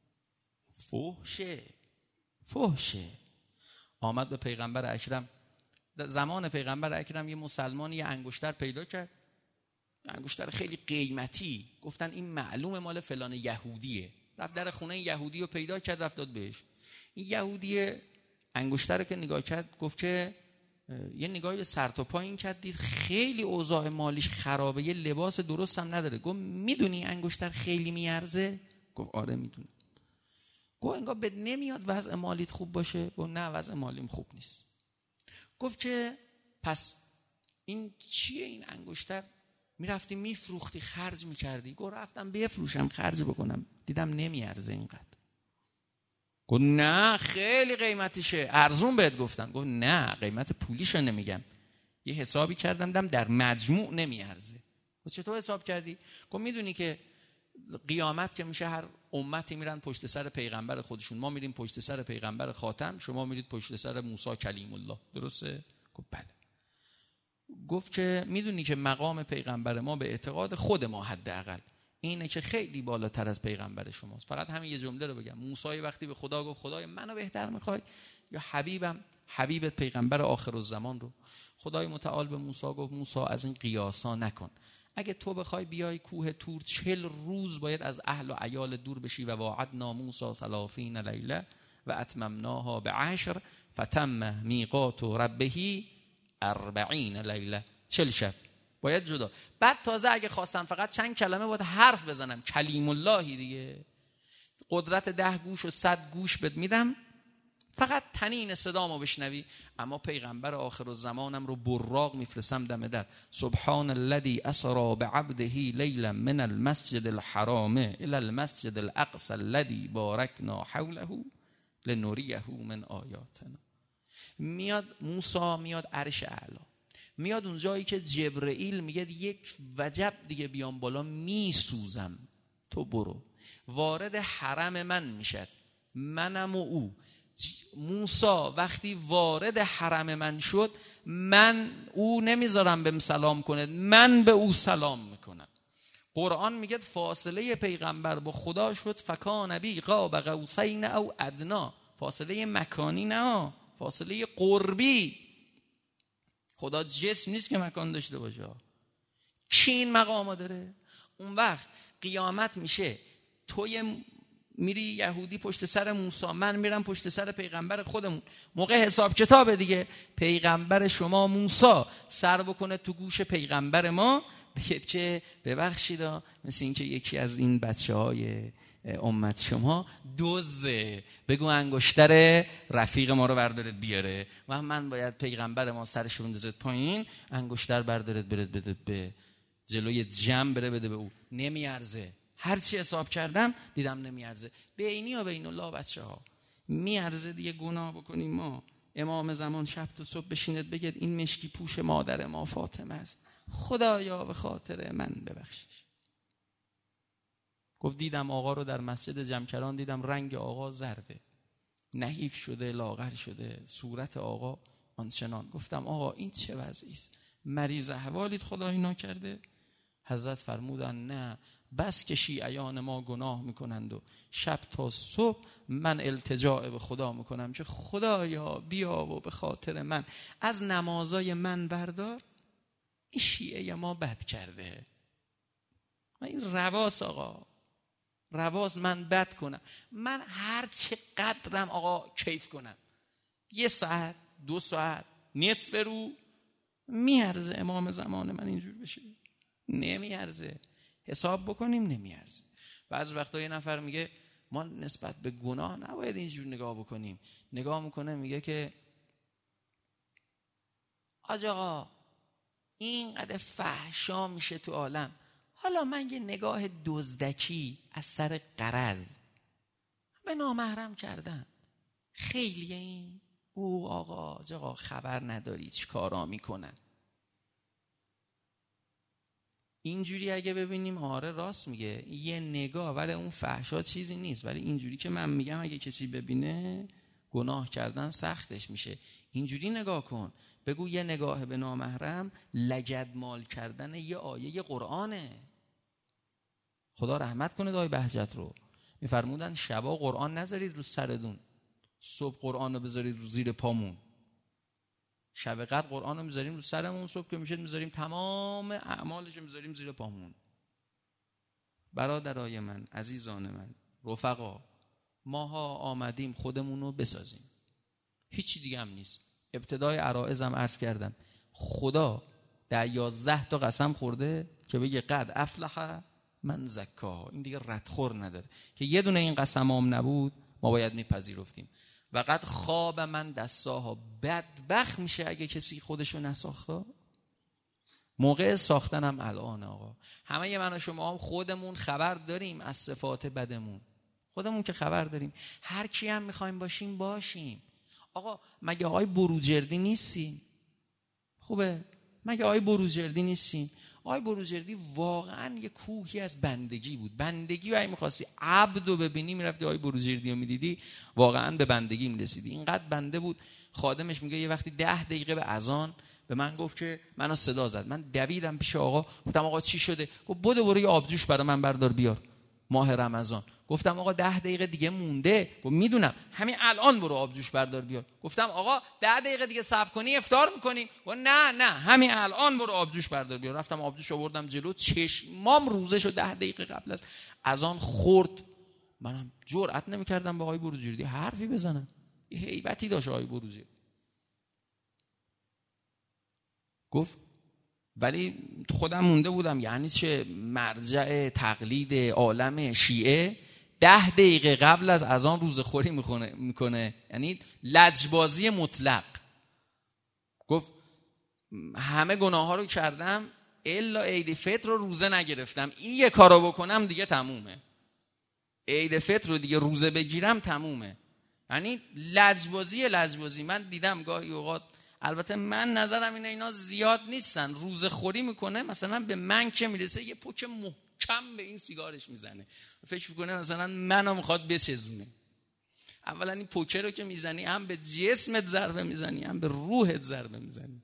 A: فحشه فحشه. آمد به پیغمبر اکرم، زمان پیغمبر اکرم یه مسلمان یه انگشتر پیدا کرد، انگشتر خیلی قیمتی. گفتن این معلومه مال فلان یهودیه. رفت در خونه یهودی رو پیدا کرد، رفت داد بهش. این یهودی انگشتر رو که نگاه کرد گفت که یه نگاهی سر تا پا این کرد، دید خیلی اوضاع مالیش خرابه، یه لباس درست هم نداره. گفت میدونی انگشتر خیلی میارزه؟ گفت آره میدونم. گفت انگار بد نمیاد وضع مالیت خوب باشه؟ گفت نه وضع مالیم خوب نیست. گفت که پس این چیه این انگشتر؟ میرفتی میفروختی خرج میکردی؟ گفت رفتم بفروشم خرج بکنم، دیدم نمیارزه اینقدر. گفت نه خیلی قیمتیشه، ارزون بهت گفتم. گفت نه قیمت پولیشو نمیگم، یه حسابی کردم دم در مجموع نمیارزه. گفت چطور حساب کردی؟ گفت میدونی که قیامت که میشه هر امتی میرن پشت سر پیغمبر خودشون، ما میریم پشت سر پیغمبر خاتم، شما میرید پشت سر موسی کلیم الله، درسته؟ گفت بله. گفت که میدونی که مقام پیغمبر ما به اعتقاد خود ما حداقل اینه که خیلی بالاتر از پیغمبر شماست. فقط همین یه جمله رو بگم، موسی وقتی به خدا گفت خدای منو بهتر میخوای یا حبیبم، حبیبت پیغمبر آخر الزمان رو، خدای متعال به موسی گفت موسی از این قیاسا نکن، اگه تو بخوای بیای کوه تور چل روز باید از اهل و عیال دور بشی. و واعدنا موسی ثلاثین لیله و اتممناها بعشر فتم میقات ربه اربعین لیله، چل شب باید جدا. بعد تازه اگه خواستم فقط چند کلمه باید حرف بزنم، کلیم اللهی دیگه، قدرت ده گوش و صد گوش بد میدم، فقط تنین صدامو بشنوی. اما پیغمبر آخر الزمانم رو براق میفرستم دم در. سبحان الذی اسری بعبده لیلا من المسجد الحرام الی المسجد الاقصی الذی بارکنا حوله لنریه من آیاتنا. میاد موسی، میاد عرش اعلی، میاد اون جایی که جبرئیل میگه یک وجب دیگه بیام بالا میسوزم، تو برو. وارد حرم من میشد، منم و او. موسی وقتی وارد حرم من شد، من او نمیذارم بهم سلام کنه، من به او سلام میکنم. قرآن میگه فاصله پیغمبر با خدا شد فکان بی قاب قوسین او ادنا، فاصله مکانی نه، فاصله قربی. خدا جسم نیست که مکان داشته باشه. کی این مقامو داره؟ اون وقت قیامت میشه توی میری یهودی پشت سر موسی، من میرم پشت سر پیغمبر خودمون. موقع حساب کتاب دیگه پیغمبر شما موسی سر بکنه تو گوش پیغمبر ما، بگید که ببخشید مثل این که یکی از این بچه های امت شما دوزه، بگو انگشتر رفیق ما رو بردارد بیاره. و من باید پیغمبر ما سرش رو بندازد پایین، انگشتر بردارد برد بده به جلوی جمع بره بده به او. نمیارزه. هر چی حساب کردم دیدم نمیارزه. بینی و بین الله بچه ها میارزه دیگه گناه بکنیم. ما امام زمان شب تا صبح بشیند بگید این مشکی پوش مادر ما فاطمه است، خدایا به خاطر من ببخشش. گفت دیدم آقا رو در مسجد جمکران، دیدم رنگ آقا زرده، نحیف شده، لاغر شده، صورت آقا آنچنان. گفتم آقا این چه وضعی است؟ مریض احوالیت خدا اینا کرده؟ حضرت فرمودن نه، بس که شیعیان ما گناه میکنند و شب تا صبح من التجا به خدا میکنم که خدایا بیا و به خاطر من از نمازای من بردار، این شیعه ما بد کرده. من این رواس آقا، رواس من بد کنم، من هر چه قدرم آقا کیف کنم، یه ساعت دو ساعت نصف رو میارزه امام زمان من اینجور بشه؟ نمیارزه. حساب بکنیم نمیارزه. بعض وقتا یه نفر میگه ما نسبت به گناه نباید اینجور نگاه بکنیم، نگاه میکنه میگه که آج آقا اینقدر فحشا میشه تو عالم، حالا من یه نگاه دزدکی از سر غرض به نامحرم کردم، خیلی این او آقا آج آقا خبر نداری چی کارا میکنن. اینجوری اگه ببینیم آره راست میگه، یه نگاه، ولی اون فحشا چیزی نیست، ولی اینجوری که من میگم اگه کسی ببینه گناه کردن سختش میشه. اینجوری نگاه کن، بگو یه نگاه به نامحرم لگدمال کردن یه آیه قرآنه. خدا رحمت کنه دای بهجت رو، میفرمودن شبا قرآن نذارید رو سردون، صبح قرآن رو بذارید رو زیر پامون. شب قدر قرآن رو میذاریم رو سرمون، صبح که میشه میذاریم تمام اعمالش رو میذاریم زیر پامون. برادرای من، عزیزان من، رفقا، ماها آمدیم خودمون رو بسازیم، هیچی دیگه هم نیست. ابتدای عرائزم عرض کردم خدا در یازده تا قسم خورده که بگه قد افلح من زکاها، این دیگه ردخور نداره که یه دونه این قسم هم نبود ما باید میپذیرفتیم. و قد خواب من دستاها، بدبخت میشه اگه کسی خودشو نساخته. موقع ساختن هم الان آقا، همه ی من و شما هم خودمون خبر داریم از صفات بدمون، خودمون که خبر داریم، هر کی هم میخوایم باشیم باشیم. آقا مگه آقای بروجردی نیستیم؟ خوبه؟ مگه آقای بروجردی نیستیم؟ آقای بروجردی واقعا یه کوهی از بندگی بود. بندگی و اگه میخواستی عبد رو ببینی میرفتی آقای بروجردی رو میدیدی، واقعا به بندگی میرسیدی. اینقدر بنده بود، خادمش میگه یه وقتی ده دقیقه به اذان به من گفت که منو صدا زد، من دویدم پیش آقا، گفتم آقا چی شده؟ گفت بدو برو یه آبجوش برای من بردار بیار، ماه رمضان. گفتم آقا ده دقیقه دیگه مونده. گفت میدونم، همین الان برو آبجوش بردار بیار. گفتم آقا ده دقیقه دیگه صبر کنی افطار میکنیم. گفت نه نه همین الان برو آبجوش بردار بیار. رفتم آبجوش آوردم جلو، چشمام روزه شد. ده دقیقه قبل از اذان خورد، منم جرئت نمیکردم با آقای بروجردی حرفی بزنم، یه هیبتی داشت آقای بروجردی. گفت ولی خودم مونده بودم یعنی چه مرجع تقلید عالم شیعه ده دقیقه قبل از اذان روزه خوری میکنه میکنه یعنی لجبازی مطلق. گفت همه گناه ها رو کردم الا عید فطر رو روزه نگرفتم، این یه کارو بکنم دیگه تمومه، عید فطر رو دیگه روزه بگیرم تمومه. یعنی لجبازی لجبازی من دیدم گاهی اوقات، البته من نظرم اینه اینا زیاد نیستن، روزه خوری میکنه مثلا به من که میرسه یه پوک محکم به این سیگارش میزنه، فکر میکنه مثلا منو میخواد بچزونه. اولا این پوکه رو که میزنی هم به جسمت ضربه میزنی هم به روحت ضربه میزنی.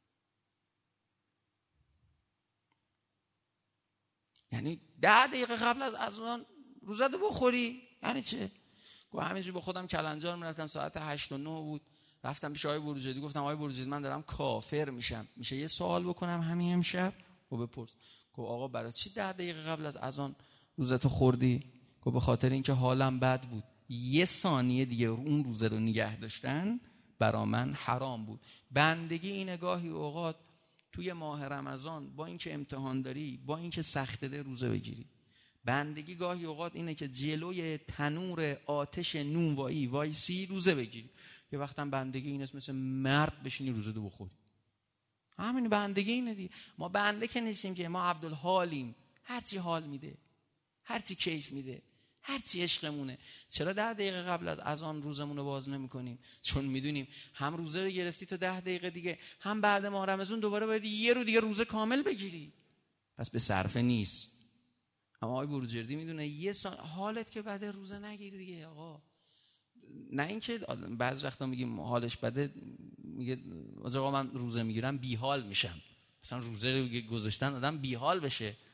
A: یعنی ده دقیقه قبل از اذان روزه رو بخوری یعنی چه؟ گفت همینجوری با خودم کلنجار میرفتم، ساعت هشت و نه بود، رفتم پیش آقای بروجردی گفتم آقای بروجردی من دارم کافر میشم، میشه یه سوال بکنم همین امشب؟ گفت بپرس. گفت آقا برای چی ده دقیقه قبل از اذان روزتو خوردی؟ گفت به خاطر اینکه حالم بد بود، یه ثانیه دیگه اون روزه رو نگه داشتن برا من حرام بود. بندگی این نگاهی اوقات توی ماه رمضان با اینکه امتحان داری، با اینکه سخته ده روزه بگیری. بندگی گاهی اوقات اینه که جلوی تنور آتش نونوایی وایسی روزه بگیری. یه وقتم بندگی اینه مثل مرد بشینی روزه دو بخوری. همین بندگی اینه دی. ما بنده که نیستیم که، ما عبدالحالیم، هرچی حال میده، هرچی کیف میده، هرچی عشقمونه. چرا ده دقیقه قبل از اذان روزمون رو باز نمی کنیم؟ چون میدونیم هم روزه رو گرفتی تا ده دقیقه دیگه، هم بعد ماه رمضان دوباره باید یه رو دیگه روزه کامل بگیری، پس به صرفه نیست. اما آقای بروجردی میدونه یه سال حالت که بده روزه نگیر دیگه آقا. نه اینکه بعضی وقتا میگیم حالش بده، میگه آقا من روزه میگیرم بیحال میشم، مثلا روزه رو گذاشتن آدم بیحال بشه.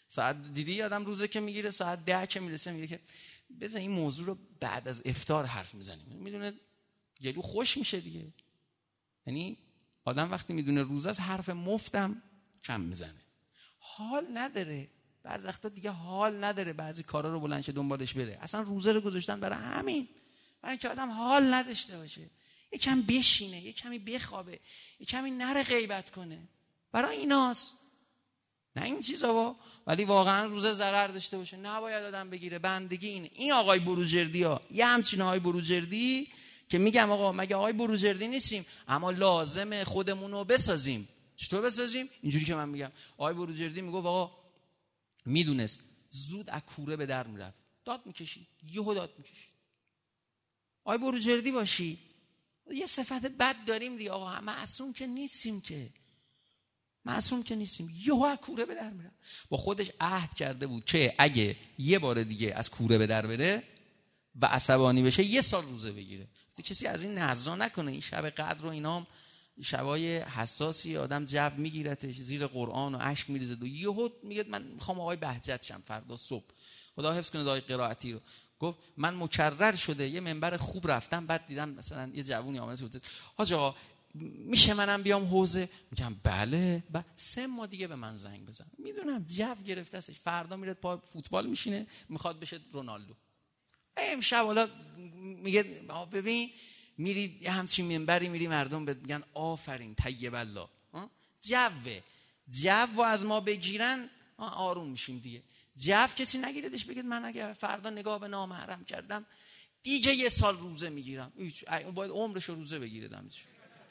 A: ساعت دیدی آدم روزه که میگیره ساعت ده که میرسه میگه که بذار این موضوع رو بعد از افطار حرف میزنیم. میدونه گلو خوش میشه دیگه. یعنی آدم وقتی میدونه روزه از حرف مفتم کم میزنه. حال نداره بعضی وقتا دیگه حال نداره بعضی کارا رو بلند شه دنبالش بره. اصلا روزه رو گذاشتن برای همین، برای اینکه آدم حال نداشته باشه، یه کم بشینه، یه کمی بخوابه، یه کمی نره غیبت کنه. برای ایناست، نه این چیزا با. ولی واقعا روزه ضرر داشته باشه نباید آدم بگیره. بندگی اینه. این آقای بروجردی ها، یه همچین آقای بروجردی که میگم آقا مگه آقای بروجردی نیستیم، اما لازمه خودمون رو بسازیم. چطور بسازیم؟ اینجوری که من میگم آقای بروجردی میگه آقا میدونست زود از کوره به در میرفت، داد میکشید، یهو داد میکشید. آقای بروجردی باشی. یه صفت بد داریم دیگه آقا، معصوم که نیستیم که، معصوم که نیستیم. یهو از کوره به در میرفت. با خودش عهد کرده بود که اگه یه بار دیگه از کوره به در بره و عصبانی بشه یه سال روزه بگیره. کسی از این نذرا نکنه. این شب قدر و اینا شبای حساسی آدم جو میگیرتش، زیر قرآن و اشک میریزه و یهو میگه من میخوام آقای بهجت شم فردا صبح. خدا حفظ کنه دای قرائتی رو. گفت من مکرر شده یه منبر خوب رفتم، بعد دیدم مثلا یه جوونی آمده بود حاج آقا میشه منم بیام حوزه؟ میگم بله. بعد سه ماه دیگه به من زنگ بزن. میدونم جو گرفته استش، فردا میره پا فوتبال میشینه میخواد بشه رونالدو. امشب حالا میگه ببین میری یه همچین منبری میری مردم بهت میگن آفرین طیب الله. جوه جو از ما بگیرن آروم میشیم دیگه. جو کسی نگیردش بگید من اگه فردا نگاه به نامحرم کردم دیگه یه سال روزه میگیرم، اون باید عمرشو روزه بگیره. دمش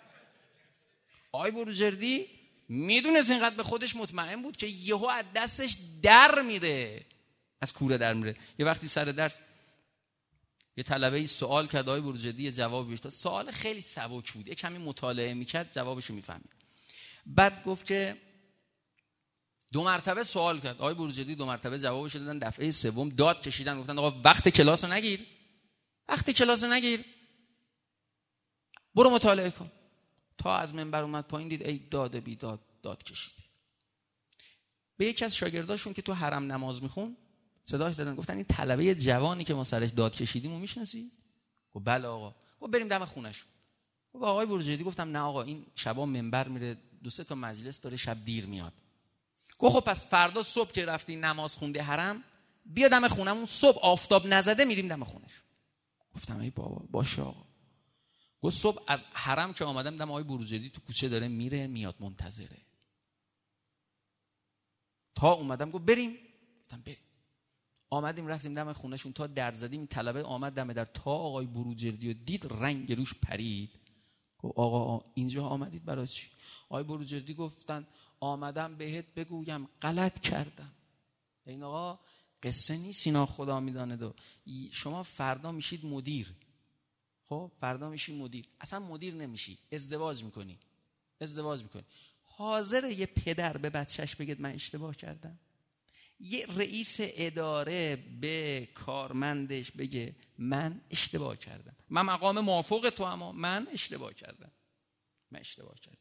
A: آی بروجردی میدونست اینقدر به خودش مطمئن بود که یهو از دستش در میره، از کوره در میره. یه وقتی سر درس یه طلبه سوال کرد، آقای بروجردی یه جواب بهش داد. سوال خیلی سبک بود، یه کمی مطالعه میکرد جوابشو میفهمید. بعد گفت که دو مرتبه سوال کرد. آقای بروجردی دو مرتبه جوابش دادن. دفعه سوم داد کشیدن، گفتن آقا وقت کلاسو نگیر، وقت کلاسو نگیر، برو مطالعه کن. تا از منبر اومد پایین دید ای داد بی داد داد کشیده. به یکی از شاگرداشون که تو حرم نماز میخون صداش زدن، گفتن این طلبه جوانی که ما سرش داد کشیدیم رو میشناسی؟ گفت بله آقا. گفت بریم دم خونه‌شون. گفت آقای بروجردی گفتم نه آقا این شبا منبر میره دو سه تا مجلس داره شب دیر میاد. گفت خب پس فردا صبح که رفتی نماز خونده حرم بیا دم خونمون، صبح آفتاب نزده میریم دم خونه‌شون. گفتم ای بابا باشه آقا. گفت صبح از حرم که آمدم دم آقای بروجردی تو کوچه داره میره میاد منتظره. تا اومدم گفت بریم. گفتم بریم. آمدیم رفتیم دم خونهشون، تا در زدیم طلبه آمد دم در، تا آقای بروجردی رو دید رنگ روش پرید. گفت آقا اینجا آمدید برای چی؟ آقای بروجردی گفتن آمدم بهت بگویم غلط کردم. این آقا قصه نیست اینا، خدا میدانه. دو شما فردا میشید مدیر. خب فردا میشی مدیر، اصلا مدیر نمیشی، ازدواج میکنی ازدواج میکنی حاضر یه پدر به بچهش بگید من اشتباه کردم؟ یه رئیس اداره به کارمندش بگه من اشتباه کردم، من مقام موافق تو اما من اشتباه کردم من اشتباه کردم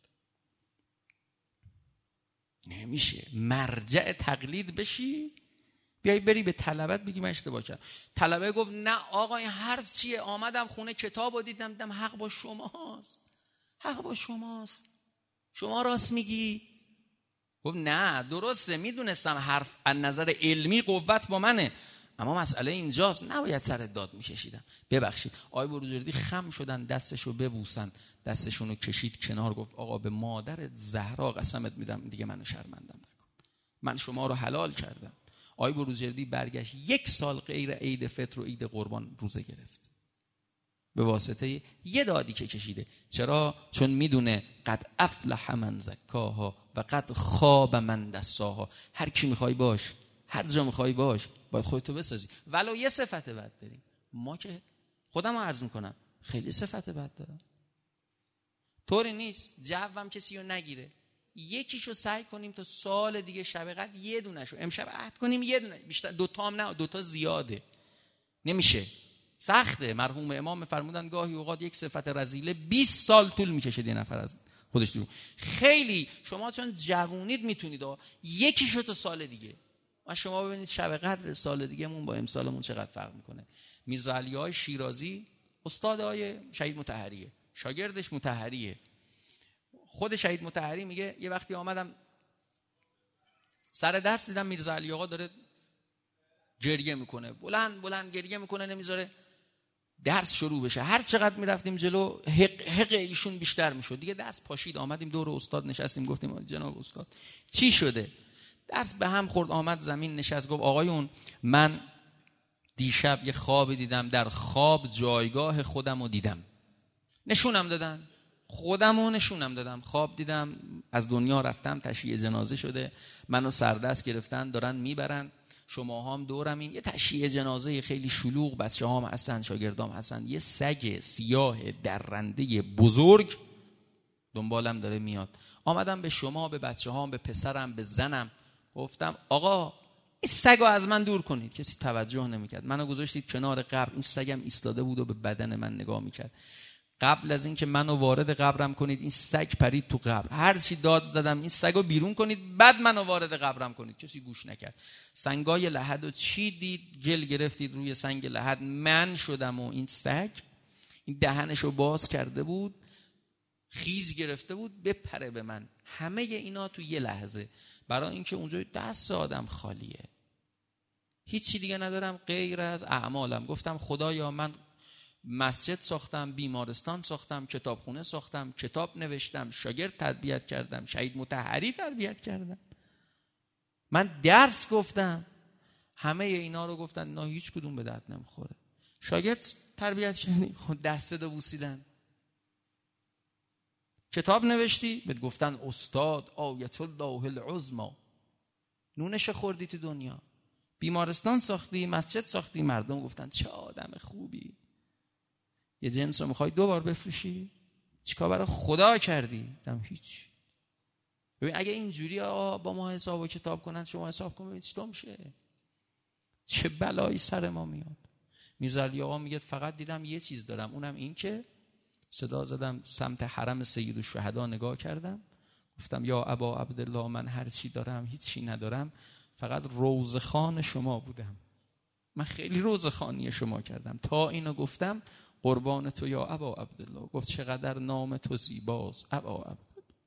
A: نمیشه. مرجع تقلید بشی، بیایی بری به طلبت بگی من اشتباه کردم. طلبه گفت نه آقا این حرف چیه؟ آمدم خونه کتابو دیدم دیدم حق با شماست، حق با شماست، شما راست میگی. گفت نه درسته، میدونستم حرف از نظر علمی قوت با منه، اما مسئله اینجاست نباید سر داد میکشیدم، ببخشید. آقای بروجردی خم شدن دستشو ببوسن، دستشونو کشید کنار، گفت آقا به مادر زهرا قسمت میدم دیگه منو شرمندم نکن، من شما رو حلال کردم. آقای بروجردی برگشت یک سال غیر عید فطر و عید قربان روزه گرفت به واسطه یه دادی که کشیده. چرا؟ چون میدونه قد افلح من زکاها و قد خاب من دساها. هر کی میخوای باش، هر جا میخوای باش، باید خودتو بسازی. ولو یه صفت بد داریم ما، که خودم رو عرض میکنم خیلی صفت بد دارم، طوری نیست جوم کسی رو نگیره، یکیشو سعی کنیم تا سال دیگه شب قدر یه دونهشو امشب عهد کنیم، یه دونه، بیشتر دوتا هم نه، دوتا زیاده، نمیشه، سخته. مرحوم امام فرمودن گاهی اوقات یک صفت رذیله بیست سال طول میکشه یه نفر از خودش دور. خیلی شما چون جوونید میتونید یکیشو تا سال دیگه، و شما ببینید شب قدر سال دیگه‌مون با امسالمون چقدر فرق میکنه. میرزا علی‌آقای شیرازی استاد آقای شهید مطهریه، شاگردش مطهریه. خود شهید مطهری میگه یه وقتی آمدم سر درس دیدم میرزا علی‌آقا داره گریه میکنه، بلند بلند گریه میکنه، نمیذاره درس شروع بشه. هر چقدر میرفتیم جلو حق حق ایشون بیشتر میشد. دیگه درس پاشید، آمدیم دور استاد نشستیم، گفتیم جناب استاد چی شده؟ درس به هم خورد، آمد زمین نشست، گفت آقایون من دیشب یه خواب دیدم، در خواب جایگاه خودم رو دیدم، نشونم دادن، خودم رو نشونم دادم، خواب دیدم از دنیا رفتم، تشییع جنازه شده، منو سردست گرفتن دارن میبرن، شما هم دورم، این یه تشییع جنازه خیلی شلوغ، بچه هم هستن، شاگردام هستن، یه سگ سیاه درنده بزرگ دنبالم داره میاد. آمدم به شما، به بچه هم، به پسرم، به زنم گفتم آقا این سگو از من دور کنید. کسی توجه نمیکرد، منو گذاشتید کنار قبر، این سگم ایستاده بود و به بدن من نگاه میکرد. قبل از این که منو وارد قبرم کنید این سگ پرید تو قبر، هر چی داد زدم این سگو بیرون کنید بعد منو وارد قبرم کنید، کسی گوش نکرد. سنگای لحدو چی دید گل گرفتید روی سنگ لحد، من شدم و این سگ این دهنشو باز کرده بود، خیز گرفته بود بپره به من. همه اینا تو یه لحظه، برای اینکه اونجا دست آدم خالیه، هیچی دیگه ندارم غیر از اعمالم. گفتم خدایا من مسجد ساختم، بیمارستان ساختم، کتابخونه ساختم، کتاب نوشتم، شاگرد تربیت کردم، شهید مطهری تربیت کردم، من درس گفتم، همه اینا رو گفتن نه هیچ کدوم به درد نمیخوره. شاگرد تربیت کردی، خود دست دو بوسیدن. کتاب نوشتی، بهت گفتن استاد آیت الله العظمی، نونش خوردی تو دنیا. بیمارستان ساختی، مسجد ساختی، مردم گفتن چه آدم خوبی. یه جنس رو میخوای دو بار بفروشی؟ چیکار برای خدا کردی؟ دم هیچ. ببین اگه اینجوری با ما حساب و کتاب کنن، شما حساب کن ببین چطور میشه، چه بلایی سر ما میاد. میرزا علی‌آقا میگه فقط دیدم یه چیز دارم، اونم این که صدا زدم سمت حرم سید الشهدا نگاه کردم، گفتم یا ابا عبدالله من هر چی دارم هیچی ندارم، فقط روزخوان شما بودم، من خیلی روزخوانی شما کردم تا اینو گفتم قربان تو یا ابا عبدالله. گفت چقدر نام تو زیباست ابا عبدالله.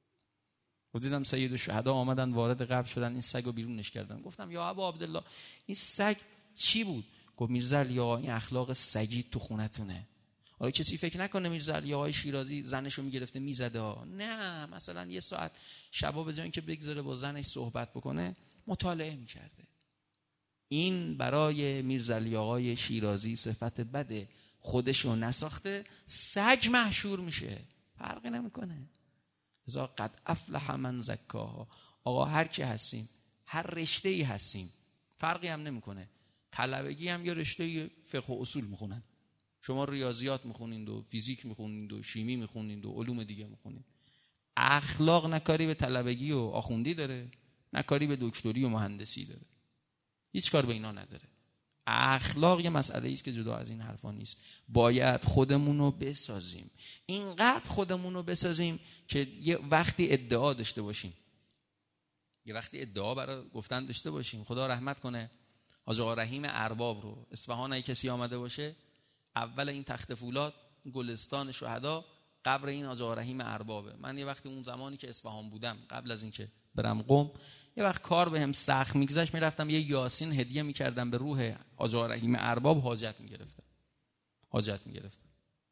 A: و دیدم سید الشهدا آمدن وارد قبر شدن، این سگو بیرونش کردن. گفتم یا ابا عبدالله این سگ چی بود؟ گفت میرزا علی‌آقا این اخلاق سگی تو خونتونه. حالا کسی فکر نکنه میرزا علی‌آقای شیرازی زنشو میگرفته میزده ها، نه، مثلا یه ساعت شبا به جای اینکه بگذاره با زنش صحبت بکنه مطالعه میکرده. این برای میرزا علی‌آقای شیرازی صفت بده، خودشو نساخته، سگ محشور میشه، فرقی نمیکنه. اذا قد افلح من زکاها. آقا هر کی هستیم، هر رشته‌ای هستیم، فرقی هم نمیکنه. طلبگی هم یا رشته فقه و اصول میخونن، شما ریاضیات میخونید و فیزیک میخونید و شیمی میخونید و علوم دیگه میخونید. اخلاق نکاری به طلبگی و آخوندی داره، نکاری به دکتری و مهندسی داره، هیچ کار به اینا نداره. اخلاق یه مسئله است که جدا از این حرفا نیست. باید خودمونو بسازیم، اینقدر خودمونو بسازیم که یه وقتی ادعا داشته باشیم، یه وقتی ادعا برای گفتن داشته باشیم. خدا رحمت کنه حاج آقا رحیم ارباب رو، اصفهان اگه کسی آمده باشه، اول این تخت فولاد گلستان شهدا قبر این حاج آقا رحیم اربابه. من یه وقتی اون زمانی که اصفهان بودم قبل از اینکه برم قم، یه وقت کار بهم سخت میگذشت، میرفتم یه یاسین هدیه میکردم به روح حاج آقا رحیم ارباب، حاجت میگرفتم حاجت میگرفتم.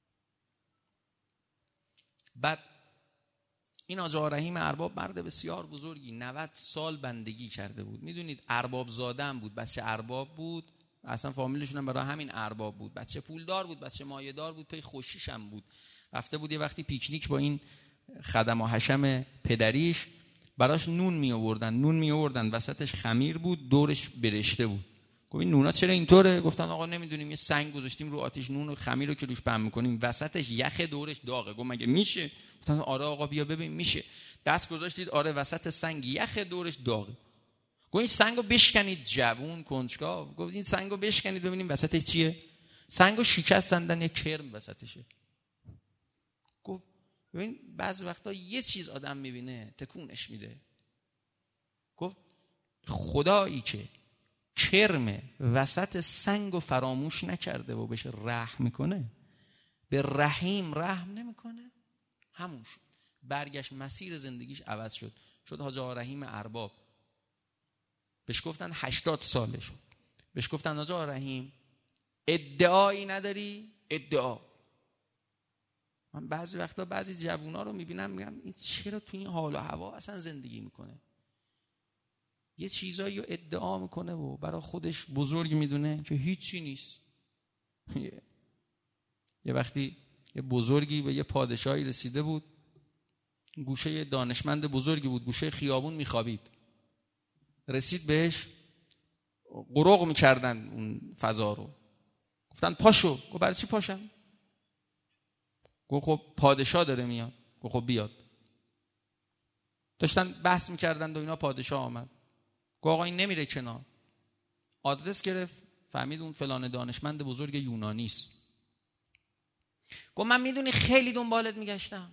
A: بعد این حاج آقا رحیم ارباب مرد بسیار بزرگی، نود سال بندگی کرده بود. میدونید ارباب زاده هم بود، بچه ارباب بود، اصلا فامیلشون هم برای همین ارباب بود، بچه پولدار بود، بچه مایه‌دار بود، پی خوشیش هم بود. رفته بود یه وقتی پیکنیک با این خدم و حشم پدریش، براش نون می آوردن، نون می آوردن وسطش خمیر بود، دورش برشته بود. گفت این نونا چرا اینطوره؟ گفتن آقا نمیدونیم، یه سنگ گذاشتیم رو آتش، نون و خمیر رو که روش پهن می‌کنیم وسطش یخ، دورش داغه. گفت مگه میشه؟ گفتن آره آقا بیا ببین میشه. دست گذاشتید، آره وسط سنگ یخ، دورش داغه. گفت این سنگو بشکنید، جوون کنجکاو. گفت این سنگو بشکنید ببینیم وسطش چیه. سنگو شکستندن، یه کرم وسطشه. گفت ببین بعضی وقتا یه چیز آدم میبینه تکونش میده. گفت خدایی که کرم وسط سنگ و فراموش نکرده و بهش رحم میکنه، به رحیم رحم نمیکنه، همون شد. برگشت مسیر زندگیش عوض شد، شد حاج آقا رحیم ارباب. بهش گفتن هشتاد سالش، بهش گفتن حاج آقا رحیم ادعایی نداری؟ ادعا. من بعضی وقتا بعضی جوونا رو میبینم میگم این چرا تو این حال و هوا اصلا زندگی میکنه؟ یه چیزایی رو ادعا میکنه و برای خودش بزرگ میدونه که هیچی نیست. یه وقتی یه بزرگی به یه پادشاهی رسیده بود، گوشه یه دانشمند بزرگی بود، گوشه خیابون میخوابید، رسید بهش، قرق میکردن اون فضا رو، گفتن پاشو. گفت برای چی پاشم؟ گفت خب پادشاه داره میاد. گفت خب بیاد. داشتن بحث میکردن و اینا، پادشاه آمد. گفت آقا این نمیره کنار. آدرس گرفت، فهمید اون فلان دانشمند بزرگ یونانی است. گفت من میدونی خیلی دنبالت میگشتم،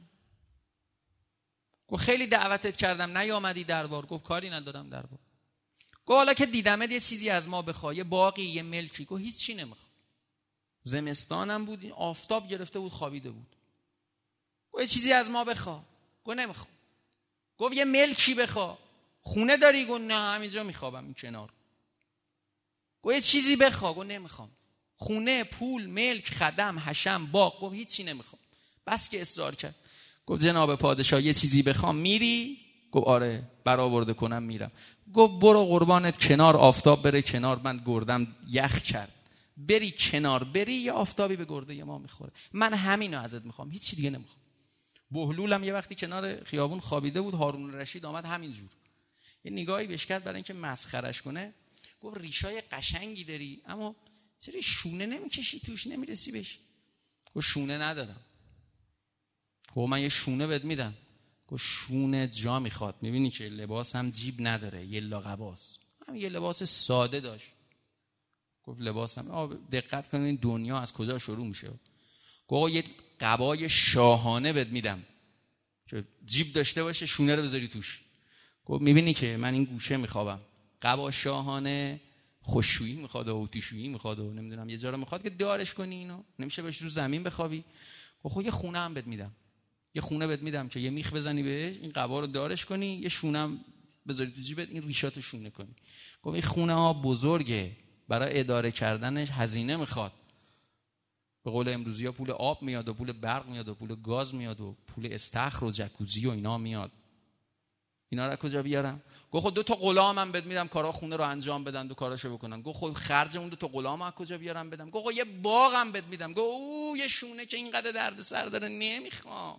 A: گفت خیلی دعوتت کردم نیامدی دربار. گفت کاری ندارم دربار. گفت حالا که دیدمت یه چیزی از ما بخواه، یه باقی، یه ملکی. گفت هیچ چی نمیخوام. زمستانم بود، آفتاب گرفته بود، خوابیده بود. گفت یه چیزی از ما بخواه. گفت نمیخوام. گفت یه ملکی بخواه. خونه داری؟ گفت نه همینجا میخوابم این کنار. گفت یه چیزی بخواه. گفت نمیخوام. خونه، پول، ملک، خدم، حشم، باغ. گفت هیچی نمیخوام. بس که اصرار کرد. گفت جناب پادشاه یه چیزی بخوام میری؟ گفت آره برآورده کنم میرم. گفت برو قربانت کنار، آفتاب بره کنار، من گردم یخ کرد، بری کنار، بری یه آفتابی به گرده ما میخوره. من همینو ازت میخوام، هیچ چی دیگه نمیخوام. بهلولم یه وقتی کنار خیابون خوابیده بود، هارون رشید آمد همینجور یه نگاهی بهش کرد برای اینکه مسخرش کنه. گفت ریشای قشنگی داری اما چرا شونه نمیکشی توش، نمیرسی بهش؟ گفت شونه ندارم. گفت من یه شونه بهت میدم. گفت شونه جا میخواد، میبینی که لباس هم جیب نداره، یه لاقباس، هم یه لباس ساده داشت. گفت لباسم آه دقت کنید این دنیا از کجا شروع میشه. گفت یه قبای شاهانه بهت میدم که جیب داشته باشه، شونه رو بذاری توش. گفت میبینی که من این گوشه میخوابم، قبا شاهانه خوشویی میخواد و اوتیشویی میخواد و نمیدونم یه جا رو میخواد که دارش کنی، اینو نمیشه باش رو زمین بخوابی. گفت خب یه خونه هم بهت میدم، یه خونه بهت میدم که یه میخ بزنی بهش، این قبا رو دارش کنی، یه شونه هم بذاری تو جیبت، این ریشاتو شونه کنی. گفت این خونه ها بزرگه، برای اداره کردنش هزینه میخواد. به قول امروزی ها پول آب میاد و پول برق میاد و پول گاز میاد و پول استخر و جکوزی و اینا میاد. اینا رو کجا بیارم؟ گفت خود دو تا غلامم بهت میدم کارا خونه رو انجام بدن و کاراشو بکنن. گفت خود خرج اون دو تا غلام از کجا بیارم بدم؟ گفت یه باغم بهت میدم. گفت او یه شونه که اینقدر درد سر داره نمیخوام.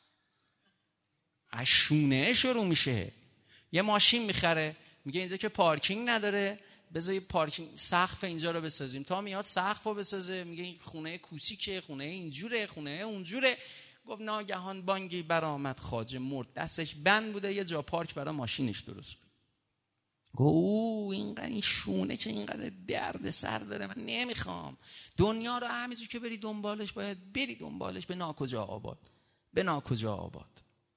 A: از شونه شروع میشه. یه ماشین میخره، میگه اینجا که پارکینگ نداره، بذار پارکینگ سقف اینجا رو بسازیم. تا میاد سقفو بسازه، میگه این خونه کوچیکه، خونه اینجوره، خونه اونجوره. گفت ناگهان بانگی برآمد، خواجه مرد، دستش بند بوده، یه جا پارک برای ماشینش درست کرد. گفت او اینقدر این شونه که اینقدر درد سر داره من نمیخوام. دنیا رو همینجور که بری دنبالش باید بری دنبالش به ناکجا آباد، به ناکجا آباد.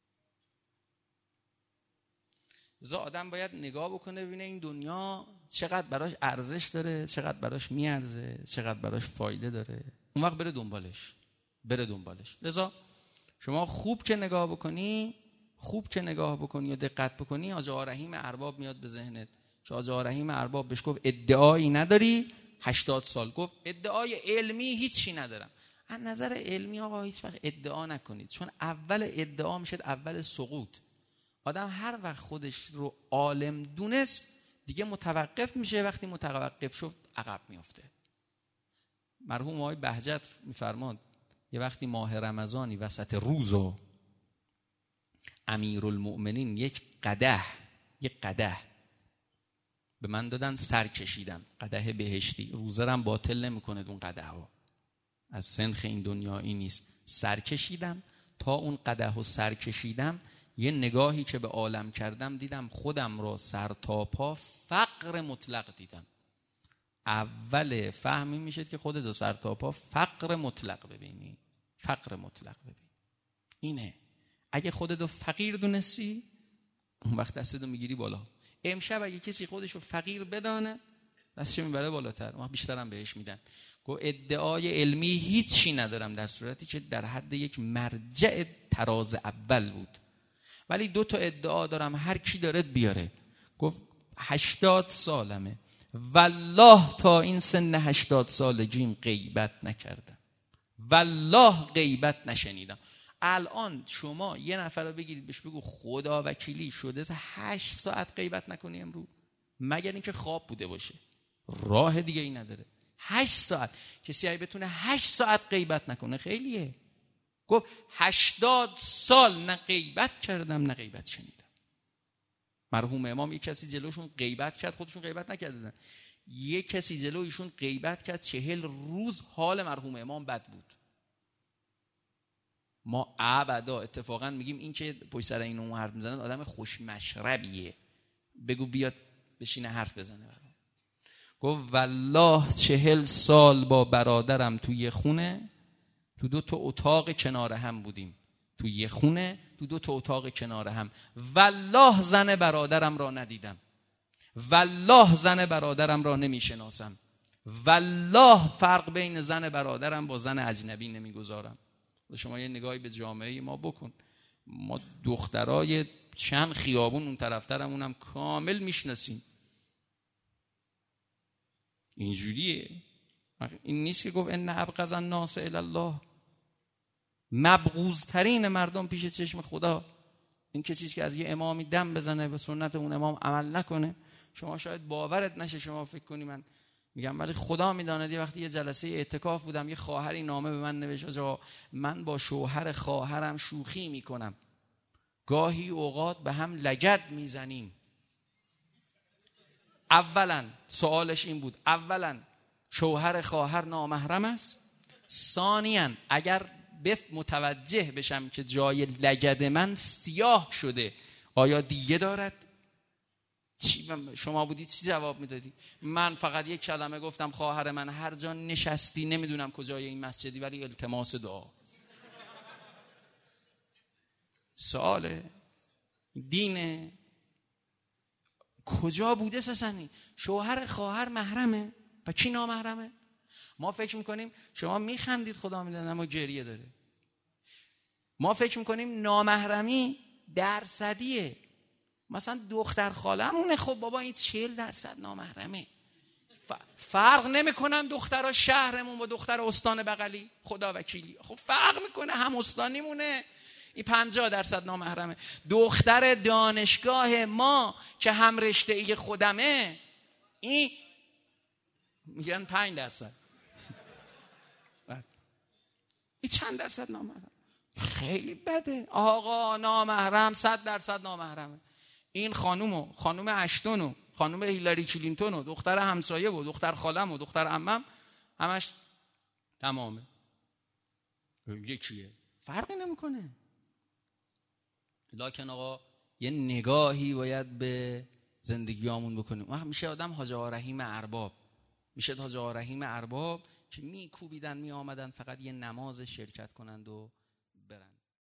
A: زا آدم باید نگاه بکنه ببینه این دنیا چقدر براش ارزش داره، چقدر براش میارزه، چقدر براش فایده داره، اون وقت بره دنبالش، بره دنبالش. لذا شما خوب که نگاه بکنی، خوب که نگاه بکنی و دقت بکنی، حاج آقا رحیم ارباب میاد به ذهنت. چون حاج آقا رحیم ارباب بهش گفت ادعایی نداری؟ هشتاد سال گفت ادعای علمی هیچی ندارم. از نظر علمی آقا هیچ وقت ادعا نکنید، چون اول ادعا میشه اول سقوط. آدم هر وقت خودش رو عالم دونست دیگه متوقف میشه، وقتی متوقف شد عقب میفته. مرحوم آقای بهجت میفرماد یه وقتی ماه رمضانی وسط روزو امیرالمؤمنین یک قدح یک قدح به من دادن، سر کشیدم، قدح بهشتی، روزه رم باطل نمیکنه اون قدح ها، از سنخ این دنیایی نیست. سر کشیدم، تا اون قدح و سر کشیدم یه نگاهی که به عالم کردم دیدم خودم را سر تا پا فقر مطلق دیدم. اول فهمی میشه که خودت رو سر تا پا فقر مطلق ببینی، فقر مطلق ببین. اینه اگه خودت رو فقیر دونستی اون وقت دستت رو میگیری بالا. امشب اگه کسی خودش رو فقیر بدانه دستش میبره بالاتر، ما بیشترم بهش میدن. گفت ادعای علمی هیچی ندارم در صورتی که در حد یک مرجع تراز اول بود، ولی دو تا ادعا دارم هر کی داره بیاره. گفت هشتاد سالمه، والله تا این سن هشتاد سالگیم غیبت نکردم، والله غیبت نشنیدم. الان شما یه نفر رو بگیرید بهش بگو خدا وکیلی شده هشت ساعت غیبت نکنی امروز، مگر اینکه خواب بوده باشه، راه دیگه ای نداره. هشت ساعت کسی اگه بتونه هشت ساعت غیبت نکنه خیلیه. گفت هشتاد سال نه غیبت کردم نه غیبت شنیدم. مرحوم امام یک کسی جلوشون غیبت کرد، خودشون غیبت نکردن، یک کسی جلویشون غیبت کرد، چهل روز حال مرحوم امام بد بود. ما ابدا اتفاقا میگیم این که پشت سر این اون حرف میزنه آدم خوش مشربیه، بگو بیاد بشینه حرف بزنه. گفت والله چهل سال با برادرم توی یه خونه، تو دو تا اتاق کنار هم بودیم، تو یه خونه تو دو تا اتاق کنار هم، والله زن برادرم را ندیدم، والله زن برادرم را نمیشناسم، والله فرق بین زن برادرم با زن اجنبی نمیگذارم. شما یه نگاهی به جامعه ما بکن، ما دخترای چند خیابون اون طرفترمونم کامل میشناسیم. اینجوریه. این نیست که گفت ان ابغض الناس الی الله، مبغوض ترین مردم پیش چشم خدا این کسیست که از یه امامی دم بزنه به سنت اون امام عمل نکنه. شما شاید باورت نشه، شما فکر کنی من میگم، ولی خدا میداند یه وقتی یه جلسه اعتکاف بودم، یه خواهری نامه به من نوشت آقا من با شوهر خواهرم شوخی میکنم، گاهی اوقات به هم لگد میزنیم. اولا سوالش این بود، اولا شوهر خواهر نامحرم است؟ ثانیاً اگر بف متوجه بشم که جای لگد من سیاه شده آیا دیگه دارد؟ چی شما بودی چی جواب میدادی؟ من فقط یک کلمه گفتم خواهر من هر جا نشستی، نمیدونم کجای این مسجدی، ولی التماس دعا. سواله دینه کجا بوده سسنی؟ شوهر خواهر محرمه و کی نامحرمه؟ ما فکر میکنیم شما میخندید خدا میدونه اما گریه داره. ما فکر میکنیم نامحرمی درصدیه، مثلا دختر خالمونه، خب بابا این چهل درصد نامحرمه، فرق نمیکنن دخترها شهرمون با دختر استان بغلی، خدا وکیلی خب فرق میکنه، هم استانیمونه، این پنجاه درصد نامحرمه. دختر دانشگاه ما که هم رشته ای خودمه این میگن پنج درصد. این چند درصد نامحرم؟ خیلی بده آقا، نامحرم صد درصد نامحرمه. این خانومو، خانوم اشتونو، خانوم هیلاری کلینتونو، دختر همسایه و دختر خالم و دختر عمم، همش تمامه یکیه، فرقی نمیکنه. لکن آقا یه نگاهی باید به زندگیامون بکنیم. وقت میشه آدم حاج آقا رحیم ارباب، میشه حاج آقا رحیم ارباب که میکوبیدن می آمدن فقط یه نماز شرکت کنند و برن.